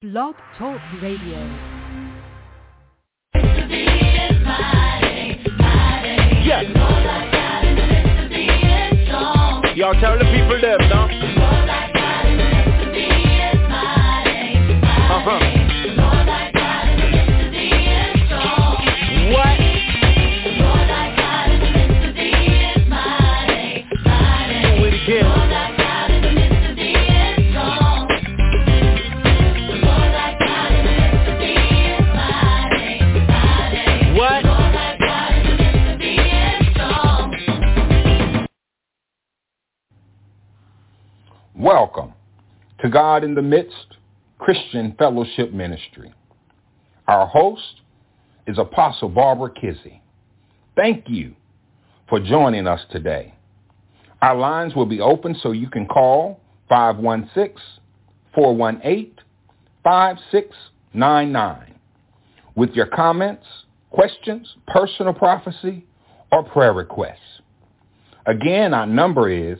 Blog Talk Radio. Yes. Y'all tell the people them, no? What? Do it again. What? Welcome to God in the Midst Christian Fellowship Ministry. Our host is Apostle Barbara Kizzie. Thank you for joining us today. Our lines will be open so you can call 516-418-5699 with your comments, questions, personal prophecy, or prayer requests. Again, our number is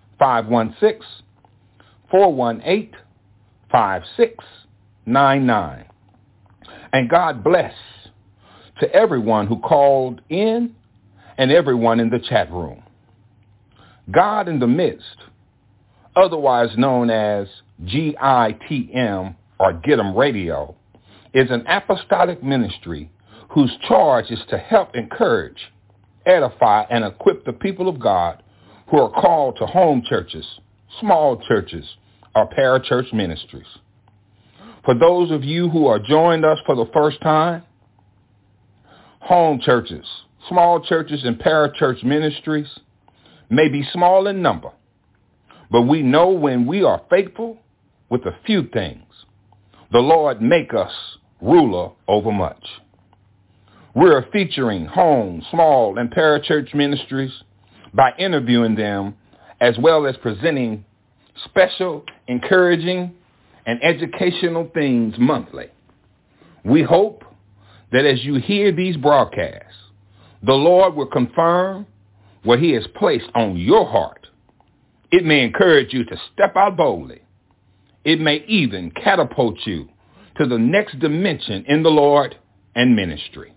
516-418-5699. And God bless to everyone who called in and everyone in the chat room. God in the Midst, otherwise known as GITM or Get 'em Radio, is an apostolic ministry whose charge is to help encourage, edify, and equip the people of God who are called to home churches, small churches, or parachurch ministries. For those of you who are joining us for the first time, home churches, small churches, and parachurch ministries may be small in number, but we know when we are faithful with a few things, the Lord make us ruler over much. We're featuring home, small, and parachurch ministries by interviewing them as well as presenting special, encouraging, and educational things monthly. We hope that as you hear these broadcasts, the Lord will confirm what he has placed on your heart. It may encourage you to step out boldly. It may even catapult you to the next dimension in the Lord and ministry.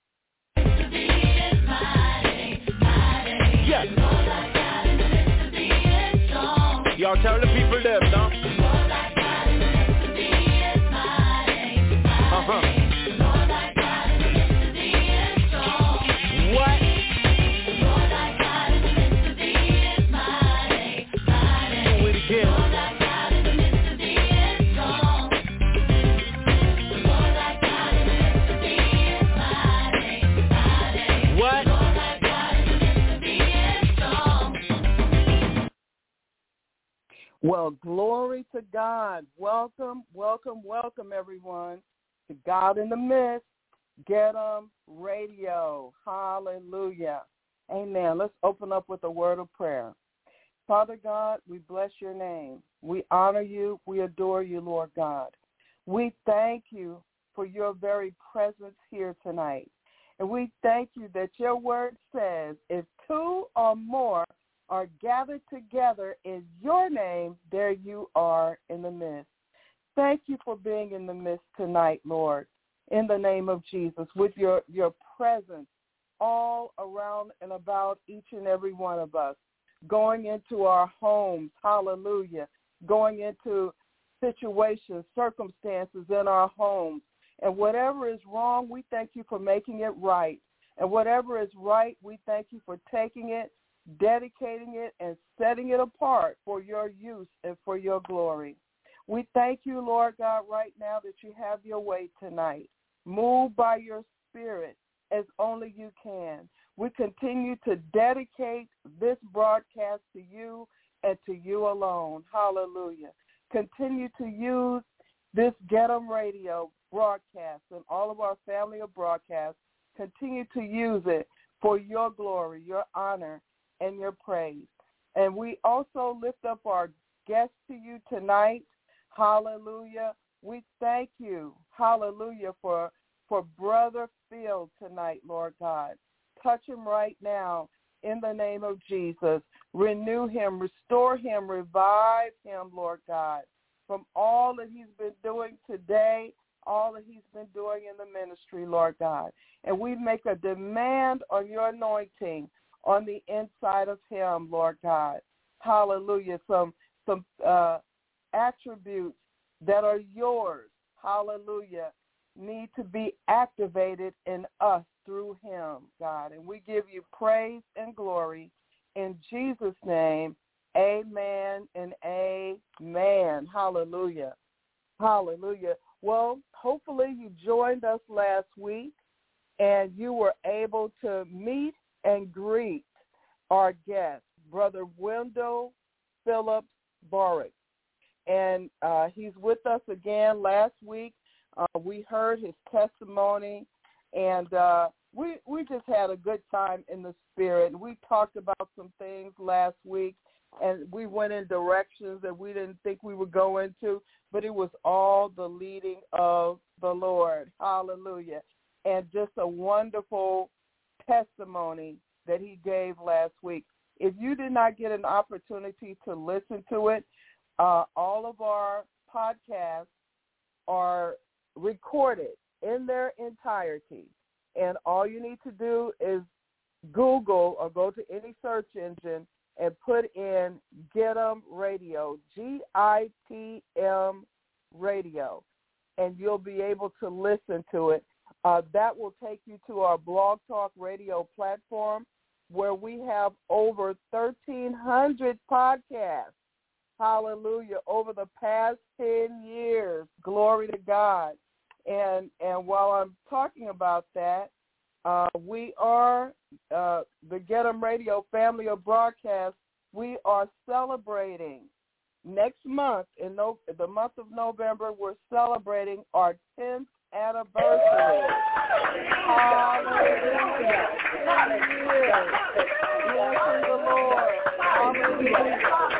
Yes. Y'all tell the people them, no? What? Do it again. What? Well, glory to God. Welcome, welcome, welcome, everyone, to God in the Midst, Get 'em Radio. Hallelujah. Amen. Let's open up with a word of prayer. Father God, we bless your name. We honor you. We adore you, Lord God. We thank you for your very presence here tonight. And we thank you that your word says, if two or more are gathered together in your name, there you are in the midst. Thank you for being in the midst tonight, Lord, in the name of Jesus, with your presence all around and about each and every one of us, going into our homes, hallelujah, going into situations, circumstances in our homes. And whatever is wrong, we thank you for making it right. And whatever is right, we thank you for taking it, dedicating it, and setting it apart for your use and for your glory. We thank you, Lord God, right now that you have your way tonight. Move by your Spirit as only you can. We continue to dedicate this broadcast to you and to you alone. Hallelujah. Continue to use this Get 'em Radio broadcast and all of our family of broadcasts. Continue to use it for your glory, your honor, and your praise. And we also lift up our guests to you tonight. Hallelujah. We thank you, hallelujah, for Brother Phil tonight, Lord God. Touch him right now in the name of Jesus. Renew him, restore him, revive him, Lord God. from all that he's been doing today, all that he's been doing in the ministry, Lord God. And we make a demand on your anointing on the inside of him, Lord God. Hallelujah. Some attributes that are yours, hallelujah, need to be activated in us through him, God. And we give you praise and glory in Jesus' name. Amen and amen. Hallelujah. Hallelujah. Well, hopefully you joined us last week and you were able to meet and greet our guest, Brother Wendell Phillips Borick. And he's with us again last week. We heard his testimony, and we just had a good time in the spirit. We talked about some things last week, and we went in directions that we didn't think we would go into, but it was all the leading of the Lord. Hallelujah. And just a wonderful testimony that he gave last week. If you did not get an opportunity to listen to it, all of our podcasts are recorded in their entirety. And all you need to do is Google or go to any search engine and put in GITM Radio, GITM Radio, and you'll be able to listen to it. That will take you to our Blog Talk Radio platform, where we have over 1,300 podcasts. Hallelujah, over the past 10 years. Glory to God. And while I'm talking about that, we are, the GITM Radio family of broadcasts, we are celebrating next month, in the month of November, we're celebrating our 10th anniversary. Hallelujah. Blessing the Lord. Hallelujah.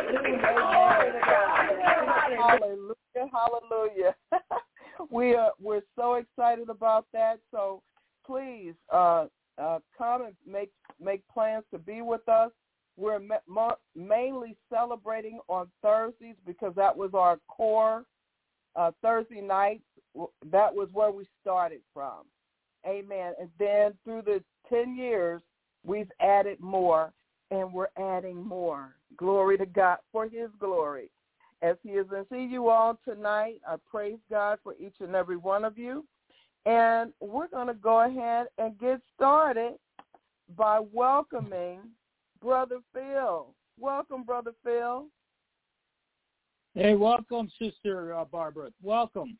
Hallelujah. Hallelujah. We're so excited about that. So please come and make plans to be with us. We're mainly celebrating on Thursdays because that was our core Thursday nights. That was where we started from. Amen. And then through the 10 years, we've added more, and we're adding more. Glory to God for his glory. As he is in see you all tonight, I praise God for each and every one of you. And we're going to go ahead and get started by welcoming Brother Phil. Welcome, Brother Phil. Hey, welcome, Sister Barbara. Welcome.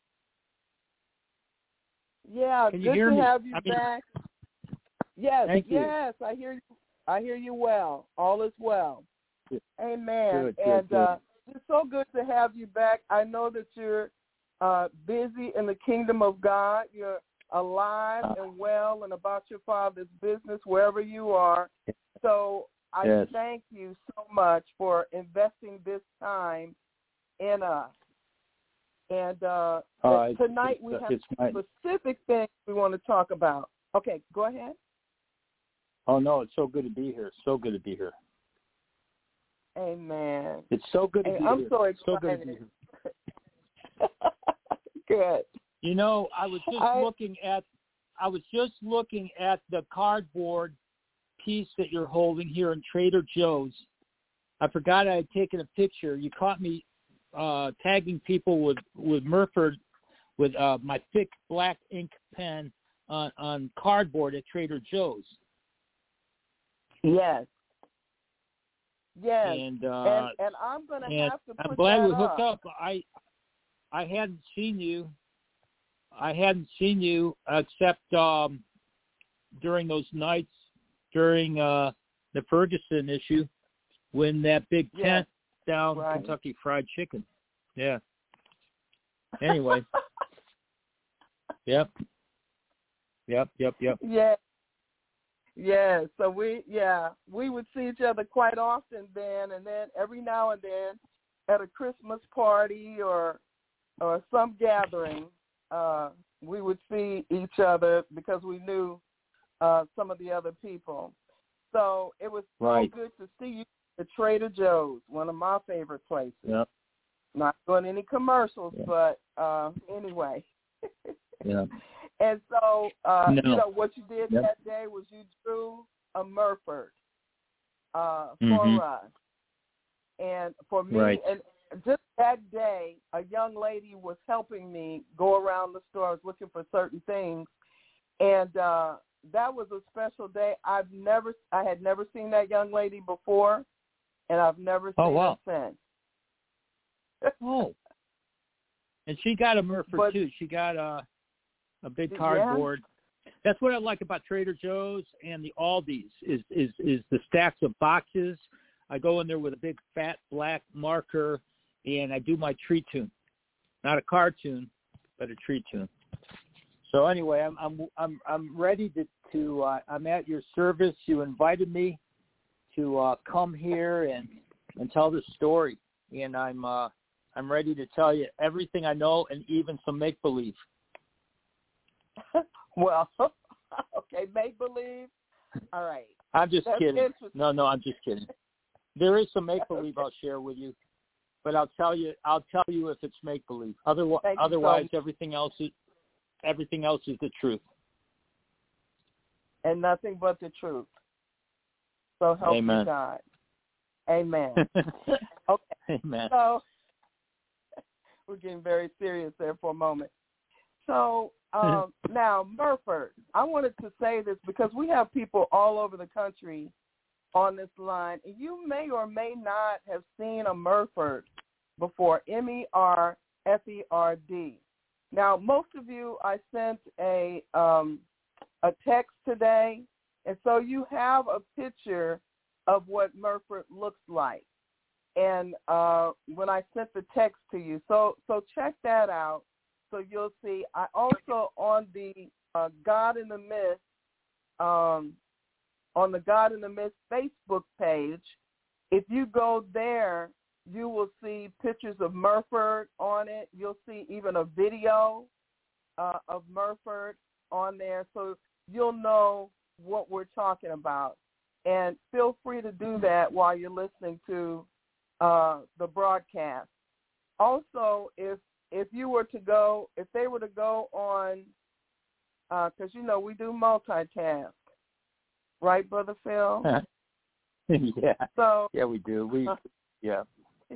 Yeah, Can good you hear to me? have you back. Yes, Thank you. yes, I hear you. I hear you well. All is well. Good. Amen. Good, good. It's so good to have you back. I know that you're busy in the kingdom of God. You're alive and well and about your Father's business wherever you are. So I thank you so much for investing this time in us. And tonight we have specific things we want to talk about. Okay, go ahead. Oh, no, it's so good to be here. So good to be here. Amen. It's so good to be here. I'm so excited. So good to be here. Good. You know, I was just looking at the cardboard piece that you're holding here in Trader Joe's. I forgot I had taken a picture. You caught me tagging people with Murford with my thick black ink pen on cardboard at Trader Joe's. Yes. Yes. And I'm going to have to put I'm glad that we hooked up. I hadn't seen you. Except during those nights during the Ferguson issue when that big tent down Kentucky Fried Chicken. Yeah. Anyway. Yep. Yeah. Yeah. So we would see each other quite often then, and then every now and then at a Christmas party or some gathering, we would see each other because we knew some of the other people. So it was so good to see you at Trader Joe's, one of my favorite places. Yep. Not doing any commercials, but anyway. Yeah. And so, No. you know, what you did Yep. that day was you drew a Murford for Mhm. us. And for me, Right. and just that day, a young lady was helping me go around the store. I was looking for certain things. And that was a special day. I had never seen that young lady before, and I've never seen her since. Oh. And she got a Murford, too. She got a big cardboard. Yeah. That's what I like about Trader Joe's and the Aldi's is the stacks of boxes. I go in there with a big fat black marker, and I do my tree tune. Not a cartoon, but a tree tune. So anyway, I'm ready to I'm at your service. You invited me to come here and tell this story, and I'm ready to tell you everything I know and even some make believe. Well, okay, make believe. All right. I'm just kidding. No, I'm just kidding. There is some make believe I'll share with you, but I'll tell you if it's make believe. Otherwise, everything else is the truth. And nothing but the truth. So help Amen. me God. Amen. Okay. Amen. So we're getting very serious there for a moment. So now, Murford, I wanted to say this because we have people all over the country on this line. You may or may not have seen a Murford before, Merferd. Now, most of you, I sent a text today, and so you have a picture of what Murford looks like. And when I sent the text to you, so check that out. So you'll see. I also on the God in the Mist, on the God in the Mist Facebook page, if you go there, you will see pictures of Murford on it. You'll see even a video of Murford on there, so you'll know what we're talking about. And feel free to do that while you're listening to the broadcast. Also, if they were to go on, because, you know, we do multitask, right, Brother Phil? Yeah. So yeah, we do. Yeah.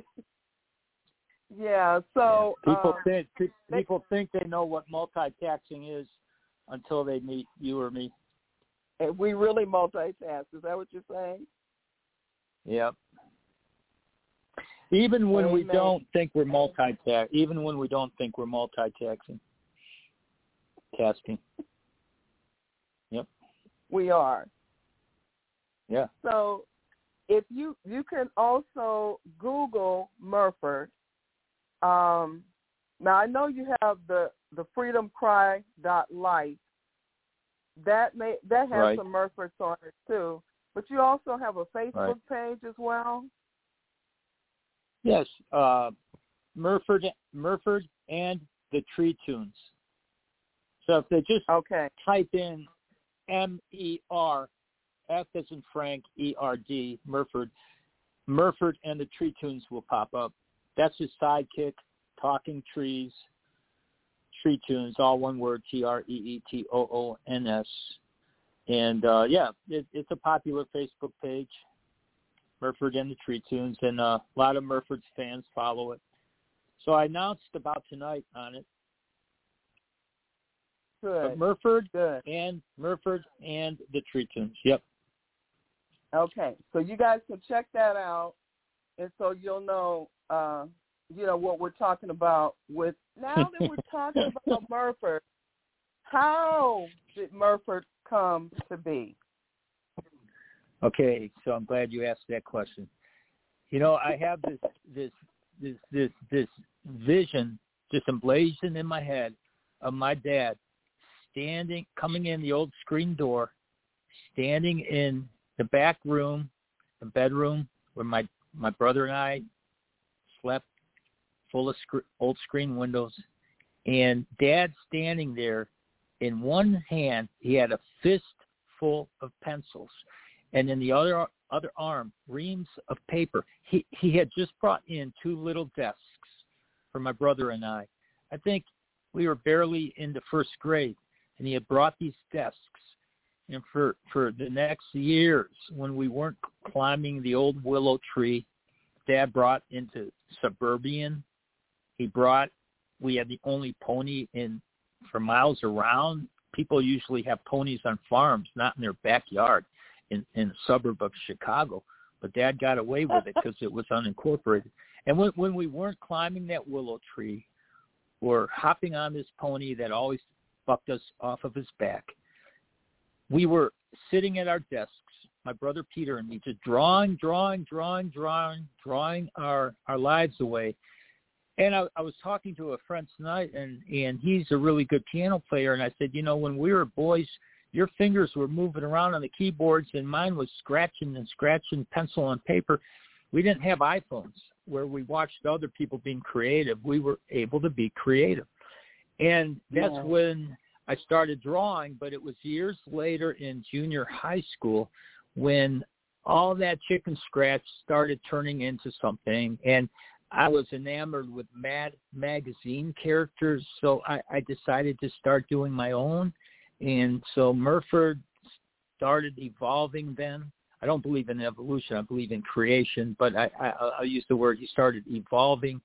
Yeah. So people think they know what multitasking is until they meet you or me. We really multitask. Is that what you're saying? Yep. Even when Amen. we don't think we're multitasking. Tasking. Yep. We are. Yeah. So if you can also Google Murford. Now I know you have the freedomcry.life. That has right. some Murfords on it too. But you also have a Facebook right. page as well? Yes. Murford and the Tree Tunes. So if they just type in MER, F as in Frank, ERD, Murford and the Tree Tunes will pop up. That's his sidekick, Talking Trees, Tree Tunes, all one word, TREETOONS. And, it's a popular Facebook page, Murford and the Tree Tunes, and a lot of Murford's fans follow it. So I announced about tonight on it. Good. But Murford and the Tree Tunes, yep. Okay, so you guys can check that out, and so you'll know, what we're talking about. Now that we're talking about Murford, how did Murford come to be? Okay, so I'm glad you asked that question. You know, I have this vision just emblazoned in my head of my dad coming in the old screen door, standing in the back room, the bedroom where my brother and I slept, full of old screen windows, and Dad standing there. In one hand, he had a fist full of pencils, and in the other arm, reams of paper. He had just brought in 2 little desks, for my brother and I. I think we were barely into first grade, and he had brought these desks. And for the next years, when we weren't climbing the old willow tree, Dad brought into Suburban. We had the only pony for miles around. People usually have ponies on farms, not in their backyard in the suburb of Chicago. But Dad got away with it because it was unincorporated. And when we weren't climbing that willow tree or hopping on this pony that always bucked us off of his back, we were sitting at our desks, my brother Peter and me, just drawing our lives away. And I was talking to a friend tonight, and he's a really good piano player. And I said, when we were boys, your fingers were moving around on the keyboards, and mine was scratching pencil on paper. We didn't have iPhones where we watched other people being creative. We were able to be creative. And that's when I started drawing, but it was years later in junior high school when all that chicken scratch started turning into something. And I was enamored with Mad magazine characters, so I decided to start doing my own. And so Murford started evolving then. I don't believe in evolution. I believe in creation, but I'll use the word, he started evolving,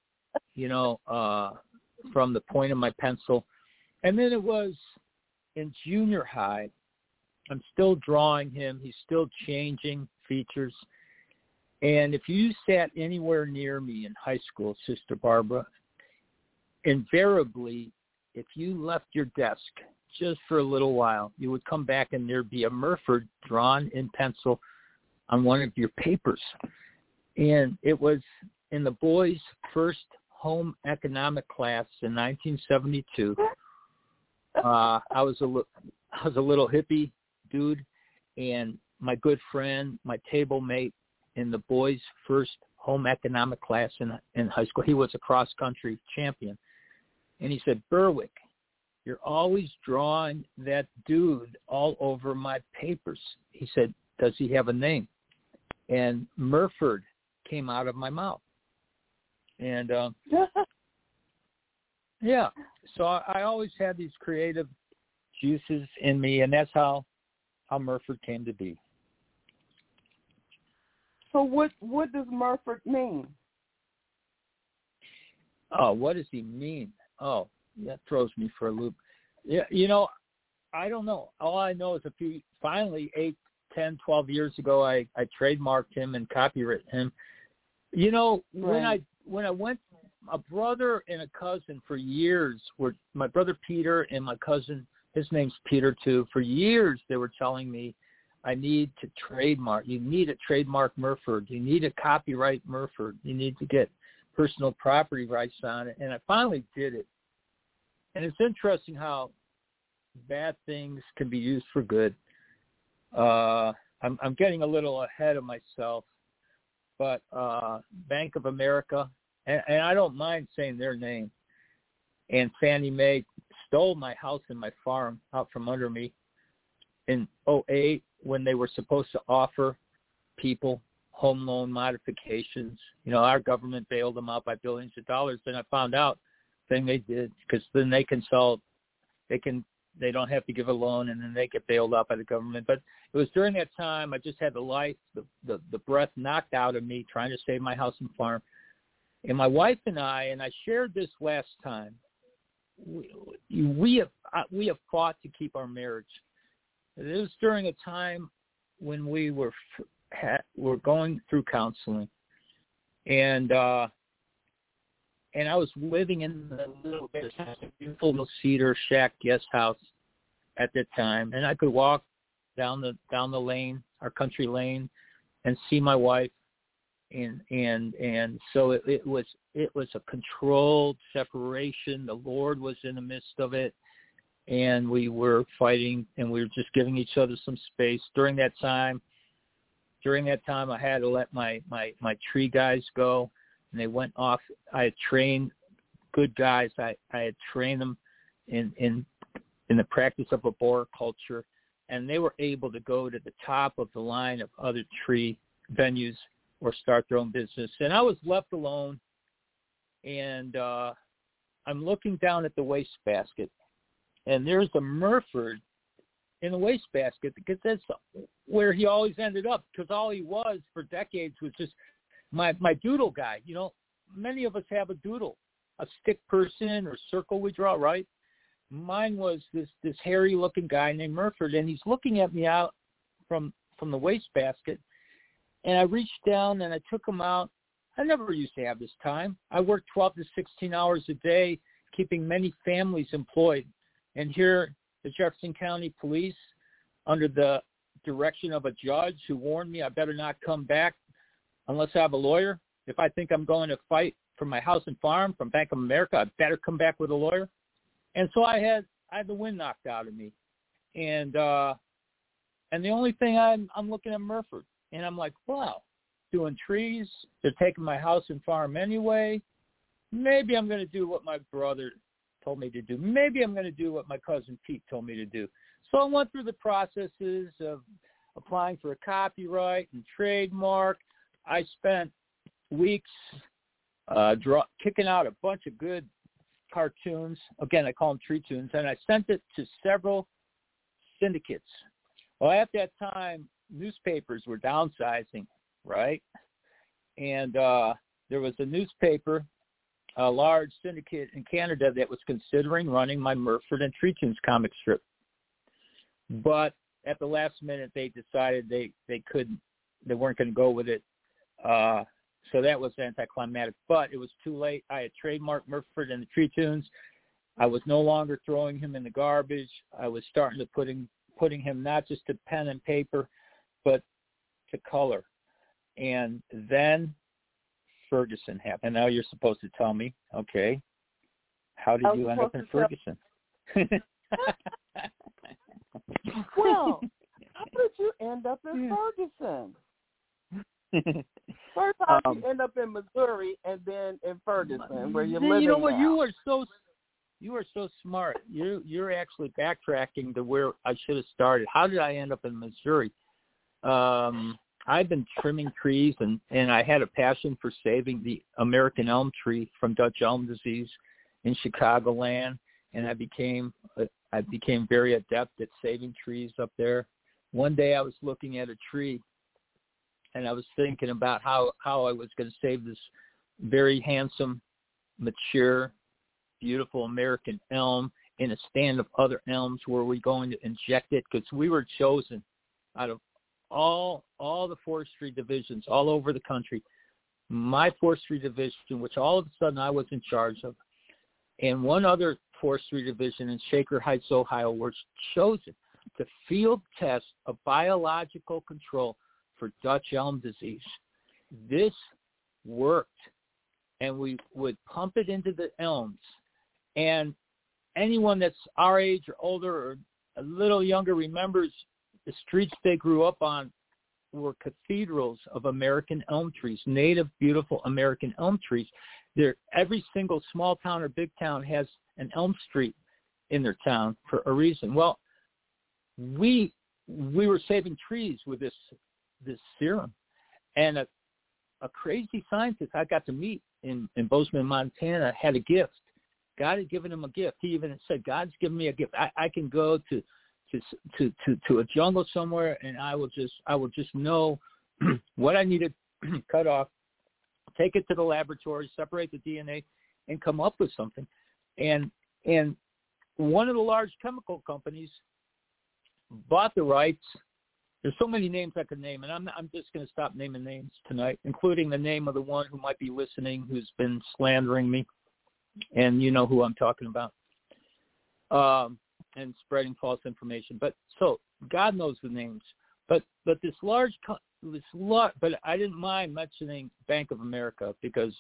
from the point of my pencil. And then it was in junior high, I'm still drawing him. He's still changing features. And if you sat anywhere near me in high school, Sister Barbara, invariably, if you left your desk just for a little while, you would come back and there'd be a Murford drawn in pencil on one of your papers. And it was in the boys' first home economic class in 1972. I was a little hippie dude, and my good friend, my table mate in the boys' first home economic class in high school, he was a cross-country champion. And he said, Berwick, you're always drawing that dude all over my papers. He said, does he have a name? And Murford came out of my mouth. And yeah, so I always had these creative juices in me, and that's how Murford came to be. So what does Murford mean? Oh, what does he mean? Oh, that throws me for a loop. Yeah, I don't know. All I know is finally 8, 10, 12 years ago, I trademarked him and copyrighted him. Right. When I went, a brother and a cousin for years were, my brother Peter and my cousin, his name's Peter too, for years they were telling me, I need to trademark. You need to trademark Murford. You need to copyright Murford. You need to get personal property rights on it. And I finally did it. And it's interesting how bad things can be used for good. I'm getting a little ahead of myself, but Bank of America, and I don't mind saying their name, and Fannie Mae stole my house and my farm out from under me in 2008 when they were supposed to offer people home loan modifications. Our government bailed them out by billions of dollars. Then I found out the thing they did, because then they don't have to give a loan, and then they get bailed out by the government. But it was during that time I just had the breath knocked out of me trying to save my house and farm. And my wife and I shared this last time, we have fought to keep our marriage. It was during a time when we were going through counseling, and I was living in a beautiful little cedar shack guest house at that time, and I could walk down the lane, our country lane, and see my wife, and so it was a controlled separation. The Lord was in the midst of it, and we were fighting, and we were just giving each other some space. During that time, I had to let my tree guys go, and they went off. I had trained good guys. I had trained them in the practice of arboriculture, and they were able to go to the top of the line of other tree venues or start their own business. And I was left alone and I'm looking down at the wastebasket, and there's a Murford in the wastebasket because that's where he always ended up, because all he was for decades was just my doodle guy. You know, many of us have a doodle, a stick person or circle we draw, right? Mine was this hairy-looking guy named Murford, and he's looking at me out from the wastebasket, and I reached down and I took him out. I never used to have this time. I worked 12 to 16 hours a day, keeping many families employed. And here, the Jefferson County Police, under the direction of a judge who warned me I better not come back unless I have a lawyer. If I think I'm going to fight for my house and farm from Bank of America, I better come back with a lawyer. And so I had the wind knocked out of me. And the only thing I'm looking at Murford, and I'm like, wow, doing trees. They're taking my house and farm anyway. Maybe I'm going to do what my brother told me to do. Maybe I'm going to do what my cousin Pete told me to do. So I went through the processes of applying for a copyright and trademark. I spent weeks kicking out a bunch of good cartoons. Again, I call them tree tunes. And I sent it to several syndicates. Well, at that time, newspapers were downsizing, right? And there was a newspaper, a large syndicate in Canada, that was considering running my Murford and Tree Tunes comic strip. But at the last minute, they decided they weren't going to go with it. So that was anticlimactic. But it was too late. I had trademarked Murford and the Tree Tunes. I was no longer throwing him in the garbage. I was starting to putting him not just to pen and paper, but to color. And then Ferguson happened. Now you're supposed to tell me, okay, how did you end up in Ferguson? Well, how did you end up in Ferguson? First off, you end up in Missouri and then in Ferguson, where you're living. You know what? Now. You are so smart. You're actually backtracking to where I should have started. How did I end up in Missouri? I've been trimming trees, and I had a passion for saving the American elm tree from Dutch elm disease in Chicagoland, and I became very adept at saving trees up there. One day I was looking at a tree, and I was thinking about how I was going to save this very handsome, mature, beautiful American elm in a stand of other elms. Where we going to inject it? Because we were chosen out of all the forestry divisions all over the country. My forestry division, which all of a sudden I was in charge of, and one other forestry division in Shaker Heights, Ohio, were chosen to field test a biological control for Dutch elm disease. This worked, and we would pump it into the elms. And anyone that's our age or older or a little younger remembers the streets they grew up on were cathedrals of American elm trees, native, beautiful American elm trees. Every single small town or big town has an elm street in their town for a reason. Well, we were saving trees with this serum. And a crazy scientist I got to meet in Bozeman, Montana, had a gift. God had given him a gift. He even said, God's given me a gift. I can go to a jungle somewhere, and I will just know what I need to cut off, take it to the laboratory, separate the DNA, and come up with something. And one of the large chemical companies bought the rights. There's so many names I could name, and I'm just going to stop naming names tonight, including the name of the one who might be listening, who's been slandering me, and you know who I'm talking about, and spreading false information. But so God knows the names. But this large, but I didn't mind mentioning Bank of America because.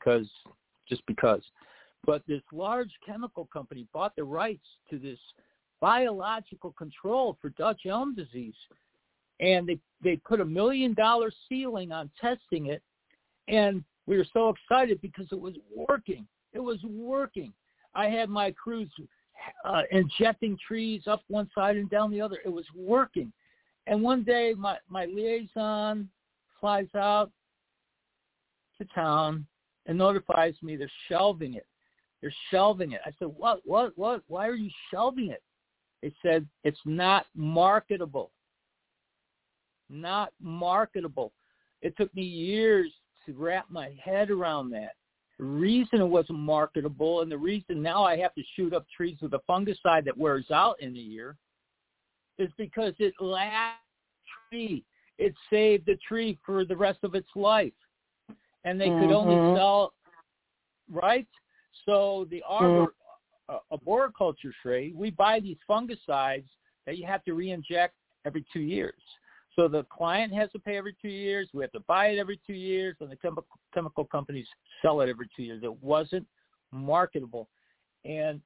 But this large chemical company bought the rights to this biological control for Dutch elm disease. And they put $1 million ceiling on testing it, and we were so excited because it was working. It was working. I had my crews injecting trees up one side and down the other. It was working. And one day my liaison flies out to town and notifies me they're shelving it. They're shelving it. I said, what? Why are you shelving it? They said, it's not marketable. Not marketable. It took me years to wrap my head around that. The reason it wasn't marketable, and the reason now I have to shoot up trees with a fungicide that wears out in a year, is because it lasts the tree. It saved the tree for the rest of its life. And they could only sell, right? So the arboriculture trade, we buy these fungicides that you have to re-inject every 2 years. So the client has to pay every 2 years. We have to buy it every 2 years, and the chemical companies sell it every 2 years. It wasn't marketable, and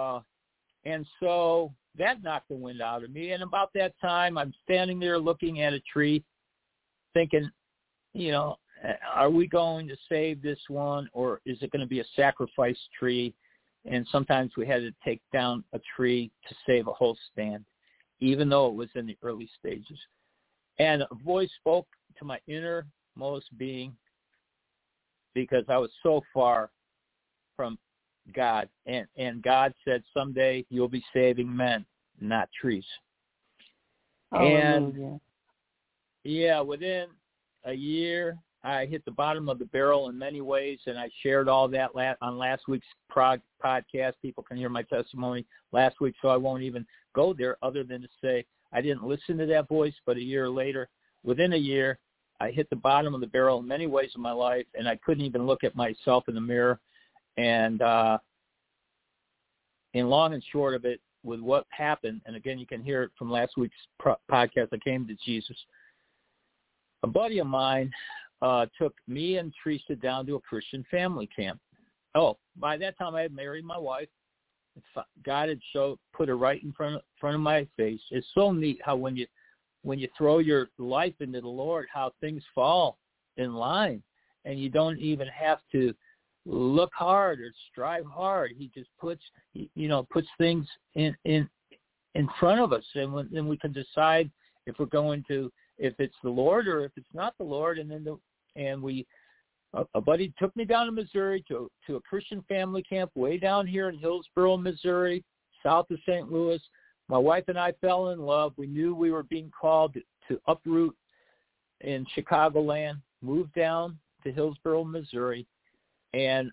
so that knocked the wind out of me. And about that time, I'm standing there looking at a tree, thinking, are we going to save this one, or is it going to be a sacrifice tree? And sometimes we had to take down a tree to save a whole stand, even though it was in the early stages. And a voice spoke to my innermost being, because I was so far from God. And God said, someday you'll be saving men, not trees. And within a year, I hit the bottom of the barrel in many ways, and I shared all that on last week's podcast. People can hear my testimony last week, so I won't even go there other than to say I didn't listen to that voice, but a year later, within a year, I hit the bottom of the barrel in many ways in my life, and I couldn't even look at myself in the mirror. And in long and short of it, with what happened, and again, you can hear it from last week's podcast, I came to Jesus. A buddy of mine took me and Teresa down to a Christian family camp. Oh, by that time I had married my wife. God had put her right in front of my face. It's so neat how when you throw your life into the Lord, how things fall in line, and you don't even have to look hard or strive hard. He just puts things in front of us, and then we can decide if we're going to, if it's the Lord or if it's not the Lord. And then a buddy took me down to Missouri to a Christian family camp way down here in Hillsboro, Missouri, south of St. Louis. My wife and I fell in love. We knew we were being called to uproot in Chicagoland, move down to Hillsboro, Missouri, and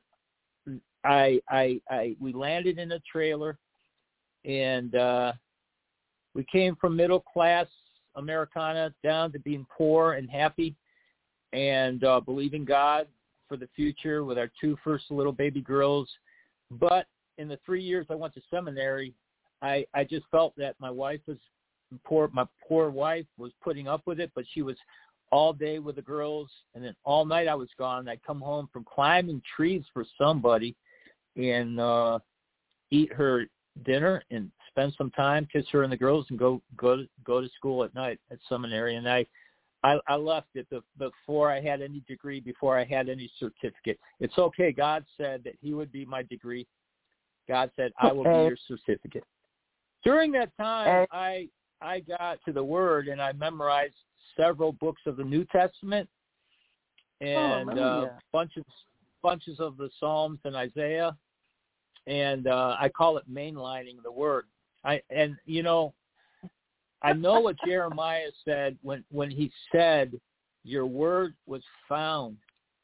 we landed in a trailer, and we came from middle class Americana down to being poor and happy, and believing God for the future with our two first little baby girls. But in the 3 years I went to seminary, I just felt that my wife was poor. My poor wife was putting up with it, but she was all day with the girls, and then all night I was gone. I'd come home from climbing trees for somebody and eat her dinner and spend some time, kiss her and the girls, and go to school at night at seminary. And I left it before I had any degree, before I had any certificate. It's okay. God said that he would be my degree. God said, I will be your certificate. During that time, I got to the Word, and I memorized several books of the New Testament and bunches of the Psalms and Isaiah. And I call it mainlining the Word. I know what Jeremiah said when he said, your word was found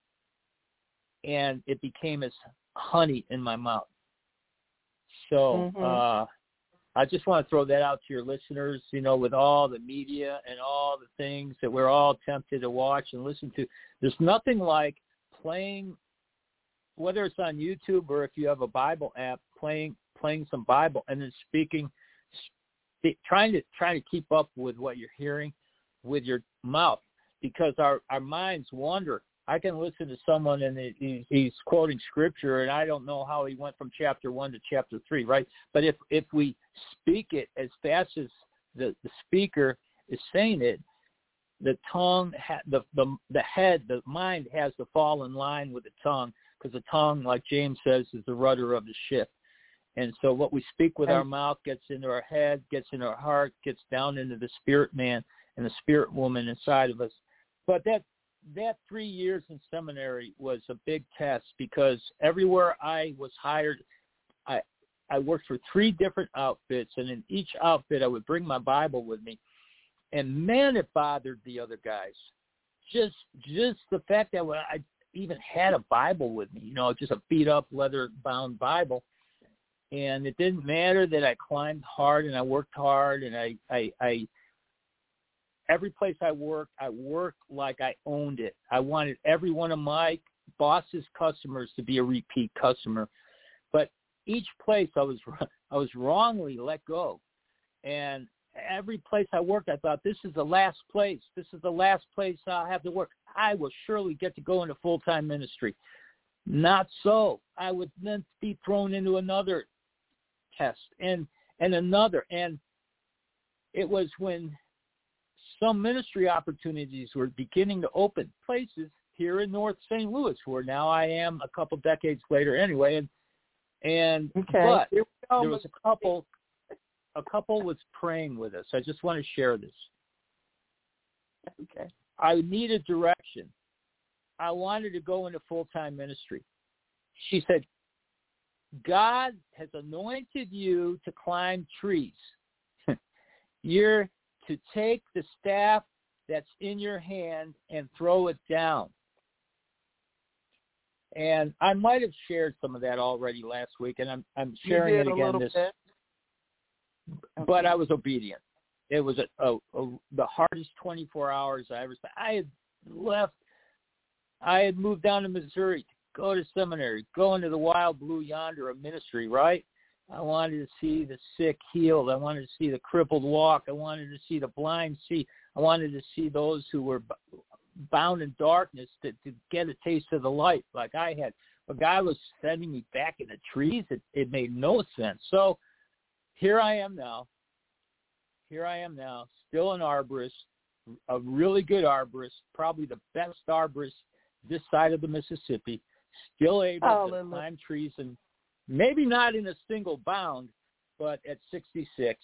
and it became as honey in my mouth. So I just want to throw that out to your listeners, with all the media and all the things that we're all tempted to watch and listen to. There's nothing like playing, whether it's on YouTube or if you have a Bible app, playing some Bible and then trying to keep up with what you're hearing with your mouth, because our minds wander. I can listen to someone and he's quoting scripture, and I don't know how he went from chapter 1 to chapter 3, right? But if we speak it as fast as the speaker is saying it, the tongue, the mind has to fall in line with the tongue, because the tongue, like James says, is the rudder of the ship. And so what we speak with our mouth gets into our head, gets into our heart, gets down into the spirit man and the spirit woman inside of us. But that 3 years in seminary was a big test because everywhere I was hired, I worked for 3 different outfits, and in each outfit I would bring my Bible with me. And man, it bothered the other guys. Just the fact that I even had a Bible with me, just a beat up leather bound Bible. And it didn't matter that I climbed hard and I worked hard, and I every place I worked like I owned it. I wanted every one of my boss's customers to be a repeat customer. But each place I was wrongly let go. And every place I worked, I thought, this is the last place. This is the last place I'll have to work. I will surely get to go into full-time ministry. Not so. I would then be thrown into another test and another. And it was when some ministry opportunities were beginning to open places here in North St. Louis, where now I am a couple decades later anyway. And but there was a couple was praying with us. I just want to share this. Okay. I needed direction. I wanted to go into full-time ministry. She said, God has anointed you to climb trees. You're to take the staff that's in your hand and throw it down. And I might have shared some of that already last week, and I'm sharing it again this. But I was obedient. It was the hardest 24 hours I ever spent. I had moved down to Missouri to go to seminary, go into the wild blue yonder of ministry, right? I wanted to see the sick healed. I wanted to see the crippled walk. I wanted to see the blind see. I wanted to see those who were bound in darkness to get a taste of the light like I had. But God was sending me back in the trees. It made no sense. So here I am now, still an arborist, a really good arborist, probably the best arborist this side of the Mississippi, still able to climb trees, and maybe not in a single bound, but at 66.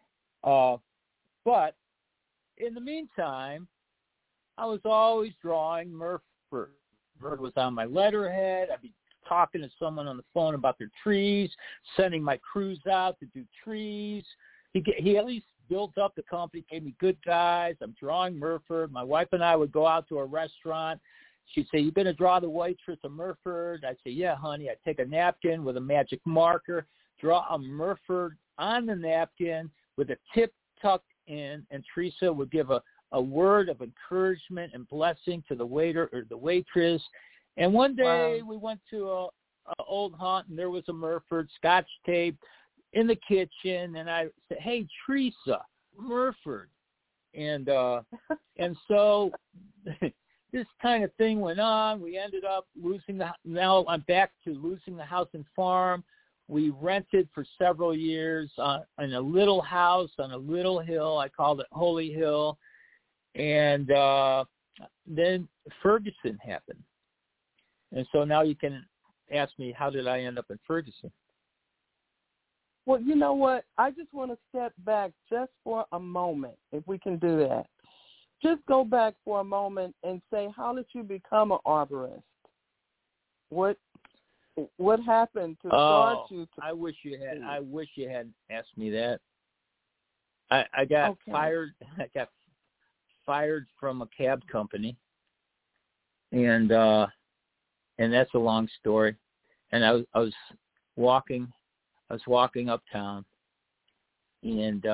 But in the meantime, I was always drawing Murford. Murford was on my letterhead. I'd be talking to someone on the phone about their trees, sending my crews out to do trees. He at least built up the company, gave me good guys. I'm drawing Murford. My wife and I would go out to a restaurant. She'd say, "You going to draw the waitress a Murford?" I'd say, "Yeah, honey." I'd take a napkin with a magic marker, draw a Murford on the napkin with a tip tucked in, and Teresa would give a word of encouragement and blessing to the waiter or the waitress. And one day we went to a old haunt, and there was a Murford Scotch tape in the kitchen, and I said, "Hey, Teresa, Murford," and so this kind of thing went on. We ended up losing now I'm back to losing the house and farm. We rented for several years in a little house on a little hill. I called it Holy Hill. And then Ferguson happened. And so now you can ask me, how did I end up in Ferguson? Well, you know what? I just want to step back just for a moment, if we can do that. Just go back for a moment and say, how did you become an arborist? What happened to start you? I wish you had asked me that. I got fired. I got fired from a cab company, and that's a long story. And I was walking uptown, and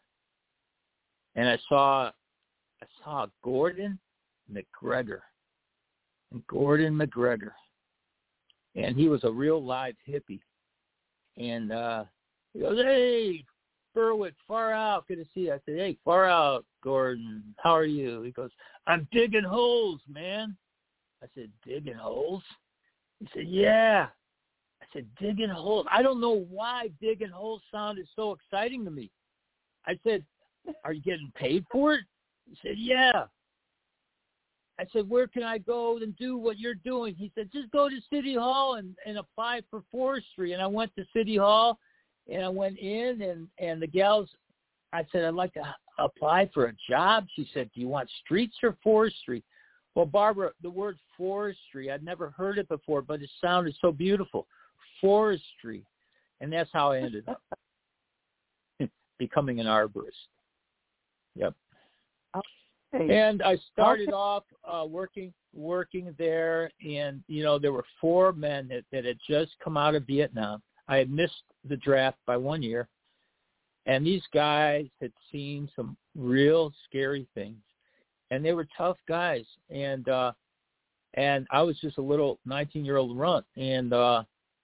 I saw Gordon McGregor, and he was a real live hippie, and he goes, "Hey, Berwick, far out, good to see you." I said, "Hey, far out, Gordon, how are you?" He goes, "I'm digging holes, man." I said, "Digging holes?" He said, "Yeah." I said, "Digging holes?" I don't know why digging holes sounded so exciting to me. I said, "Are you getting paid for it?" He said, "Yeah." I said, "Where can I go and do what you're doing?" He said, "Just go to City Hall and apply for forestry." And I went to City Hall, and I went in, and the gals, I said, "I'd like to apply for a job." She said, "Do you want streets or forestry?" Well, Barbara, the word forestry, I'd never heard it before, but it sounded so beautiful. Forestry. And that's how I ended up becoming an arborist. Yep. Okay. And I started off working there, and, there were 4 men that had just come out of Vietnam. I had missed the draft by 1 year, and these guys had seen some real scary things. And they were tough guys, and I was just a little 19-year-old runt, and I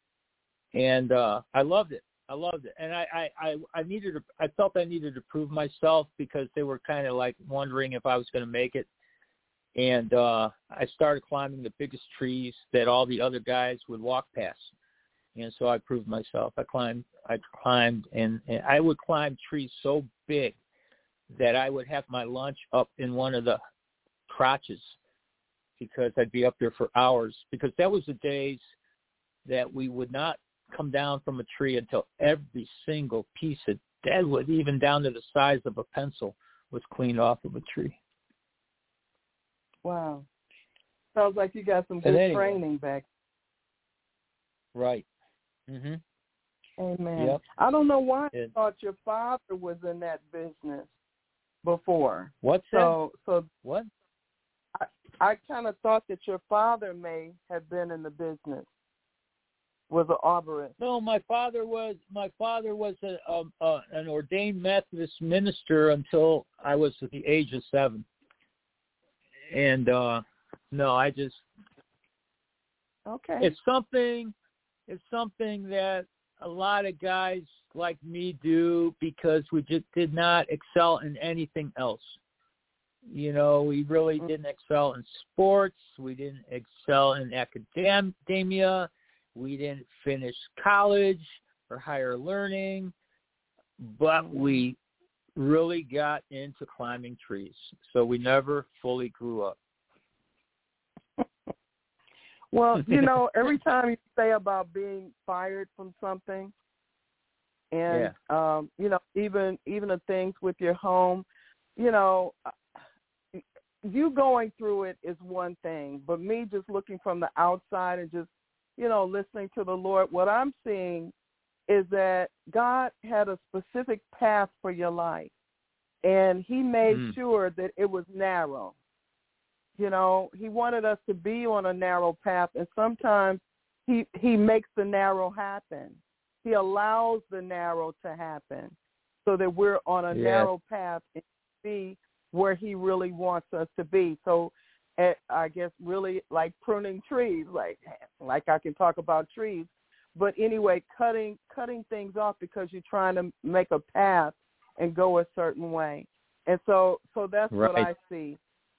loved it. I loved it, and I felt I needed to prove myself because they were kind of like wondering if I was going to make it, and I started climbing the biggest trees that all the other guys would walk past, and so I proved myself. I climbed, and I would climb trees so big that I would have my lunch up in one of the crotches because I'd be up there for hours, because that was the days that we would not come down from a tree until every single piece of deadwood, even down to the size of a pencil, was cleaned off of a tree. Wow. Sounds like you got some good training back. Right. Mm-hmm. Amen. Yep. I don't know why I thought your father was in that business before. What's that? So what? I kind of thought that your father may have been in the business, was an arborist. No, my father was an ordained Methodist minister until I was at the age of 7. And no, I just okay. It's something that a lot of guys like me do because we just did not excel in anything else. We really didn't excel in sports. We didn't excel in academia. We didn't finish college or higher learning, but we really got into climbing trees. So we never fully grew up. Well, every time you say about being fired from something, and even the things with your home, you going through it is one thing, but me just looking from the outside and just listening to the Lord, what I'm seeing is that God had a specific path for your life, and he made sure that it was narrow. He wanted us to be on a narrow path, and sometimes he makes the narrow happen. He allows the narrow to happen so that we're on a narrow path and be where he really wants us to be. So I guess really like pruning trees, like I can talk about trees, but anyway, cutting things off because you're trying to make a path and go a certain way. And so that's right. What I see.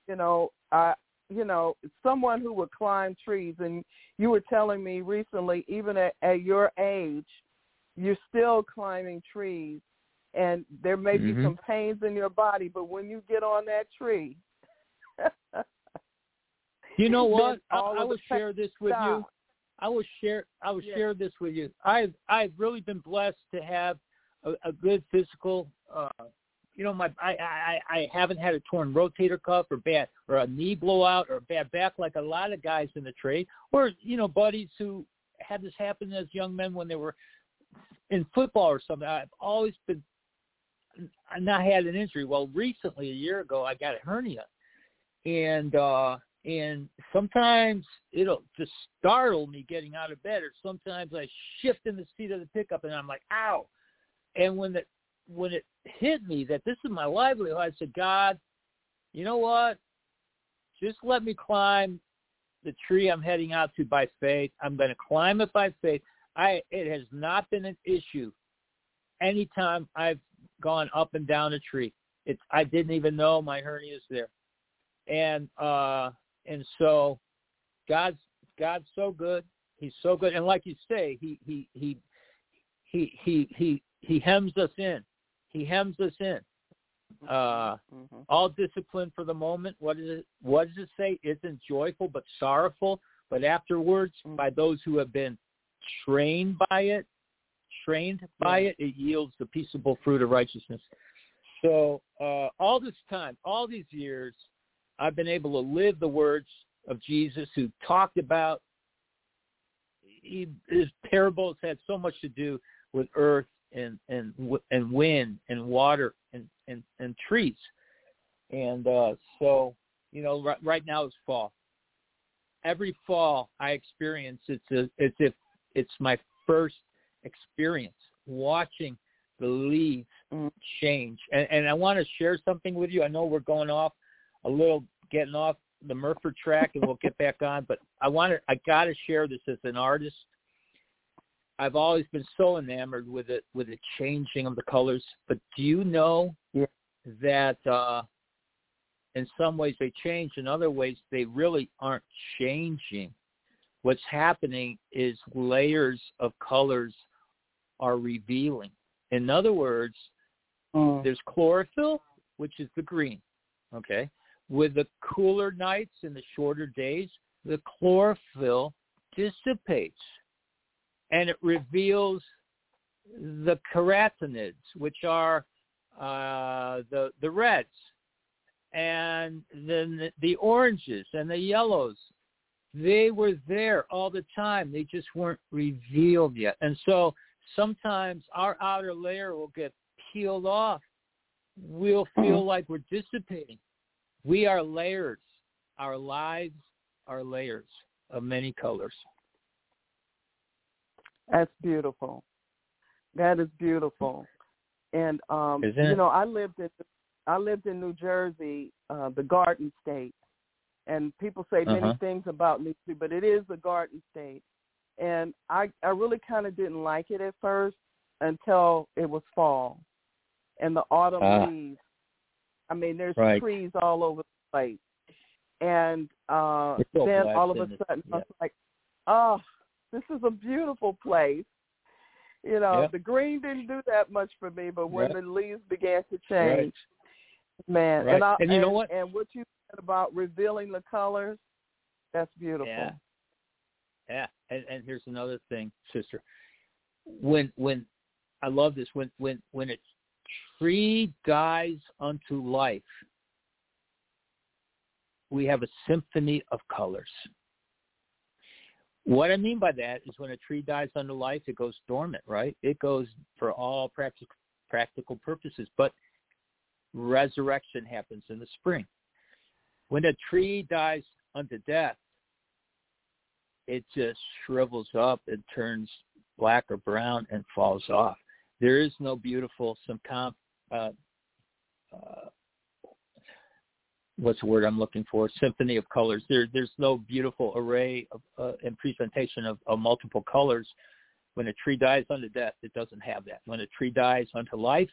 Someone who would climb trees, and you were telling me recently, even at your age, you're still climbing trees, and there may be some pains in your body, but when you get on that tree, you know what? I will share this with you. I will share this with you. I've really been blessed to have a good physical. I haven't had a torn rotator cuff or a knee blowout or a bad back like a lot of guys in the trade, or buddies who had this happen as young men when they were in football or something. I've always been not had an injury. Well, recently, a year ago, I got a hernia, and sometimes it'll just startle me getting out of bed, or sometimes I shift in the seat of the pickup and I'm like, ow. And when it hit me that this is my livelihood, I said, God, you know what? Just let me climb the tree I'm heading out to by faith. I'm going to climb it by faith. It has not been an issue anytime I've gone up and down a tree. I didn't even know my hernia is there. And so God's so good. He's so good. And like you say, he hems us in. He hems us in. All discipline for the moment. What does it say? Isn't joyful but sorrowful, but afterwards by those who have been trained by it, it yields the peaceable fruit of righteousness. So all this time, all these years, I've been able to live the words of Jesus, who talked about his parables had so much to do with earth and wind and water and trees. And so, you know, right now it's fall. Every fall I experience, it's as if it's my first experience watching the leaves change. And I want to share something with you. I know we're getting off the Murford track, and we'll get back on, but I got to share this as an artist. I've always been so enamored with the changing of the colors. But do you know that in some ways they change, in other ways they really aren't changing? What's happening is layers of colors are revealing. In other words, there's chlorophyll, which is the green, okay? With the cooler nights and the shorter days, the chlorophyll dissipates, and it reveals the carotenoids, which are the reds, and then the oranges and the yellows. They were there all the time. They just weren't revealed yet. And so sometimes our outer layer will get peeled off. We'll feel like we're dissipating. We are layers. Our lives are layers of many colors. That's beautiful. That is beautiful. And you know, I lived in New Jersey, the Garden State, and people say many things about New Jersey, but it is the Garden State. And I really kind of didn't like it at first until it was fall and the autumn leaves. I mean, there's trees all over the place. And then all of a sudden I was like, oh, this is a beautiful place. You know, the green didn't do that much for me, but when the leaves began to change, man. And you know what? And what you said about revealing the colors, that's beautiful. Yeah. And here's another thing, sister. When I love this, when a tree dies unto life, we have a symphony of colors. What I mean by that is when a tree dies unto life, it goes dormant, right? It goes for all practical purposes, but resurrection happens in the spring. When a tree dies unto death, it just shrivels up and turns black or brown and falls off. There is no beautiful, what's the word I'm looking for? Symphony of colors. There's no beautiful array of and presentation of multiple colors. When a tree dies unto death, it doesn't have that. When a tree dies unto life,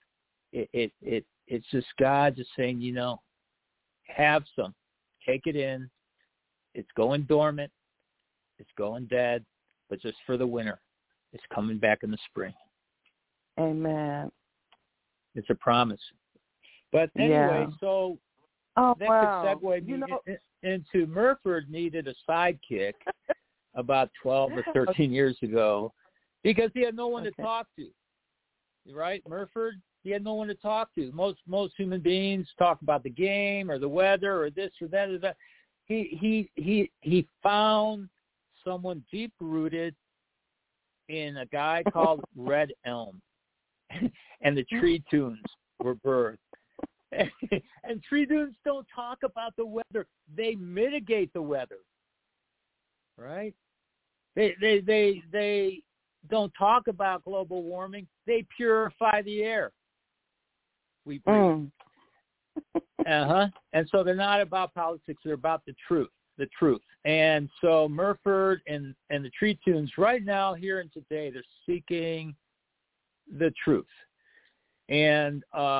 it's just God just saying, you know, have some, take it in. It's going dormant, it's going dead, but just for the winter, it's coming back in the spring. Amen. It's a promise. But anyway, so that could segue me into Murford needed a sidekick about 12 or 13 years ago because he had no one to talk to, right? Murford, he had no one to talk to. Most human beings talk about the game or the weather or this or that or that. He found someone deep-rooted in a guy called Red Elm, and the Tree Tunes were birthed. And Tree Tunes don't talk about the weather; they mitigate the weather, right? They don't talk about global warming; they purify the air we breathe. And so they're not about politics; they're about the truth. And so Murford and the Tree Tunes right now, here and today, they're seeking the truth. And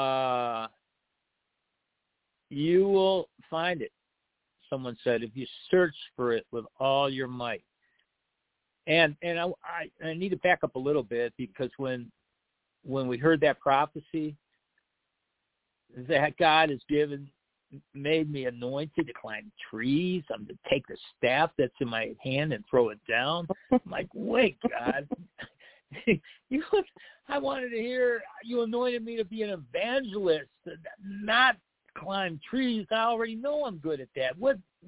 you will find it, someone said, if you search for it with all your might. And I need to back up a little bit because when we heard that prophecy that God has made me anointed to climb trees. I'm to take the staff that's in my hand and throw it down. I'm like, wait, God. I wanted to hear you anointed me to be an evangelist, not climb trees. I already know I'm good at that.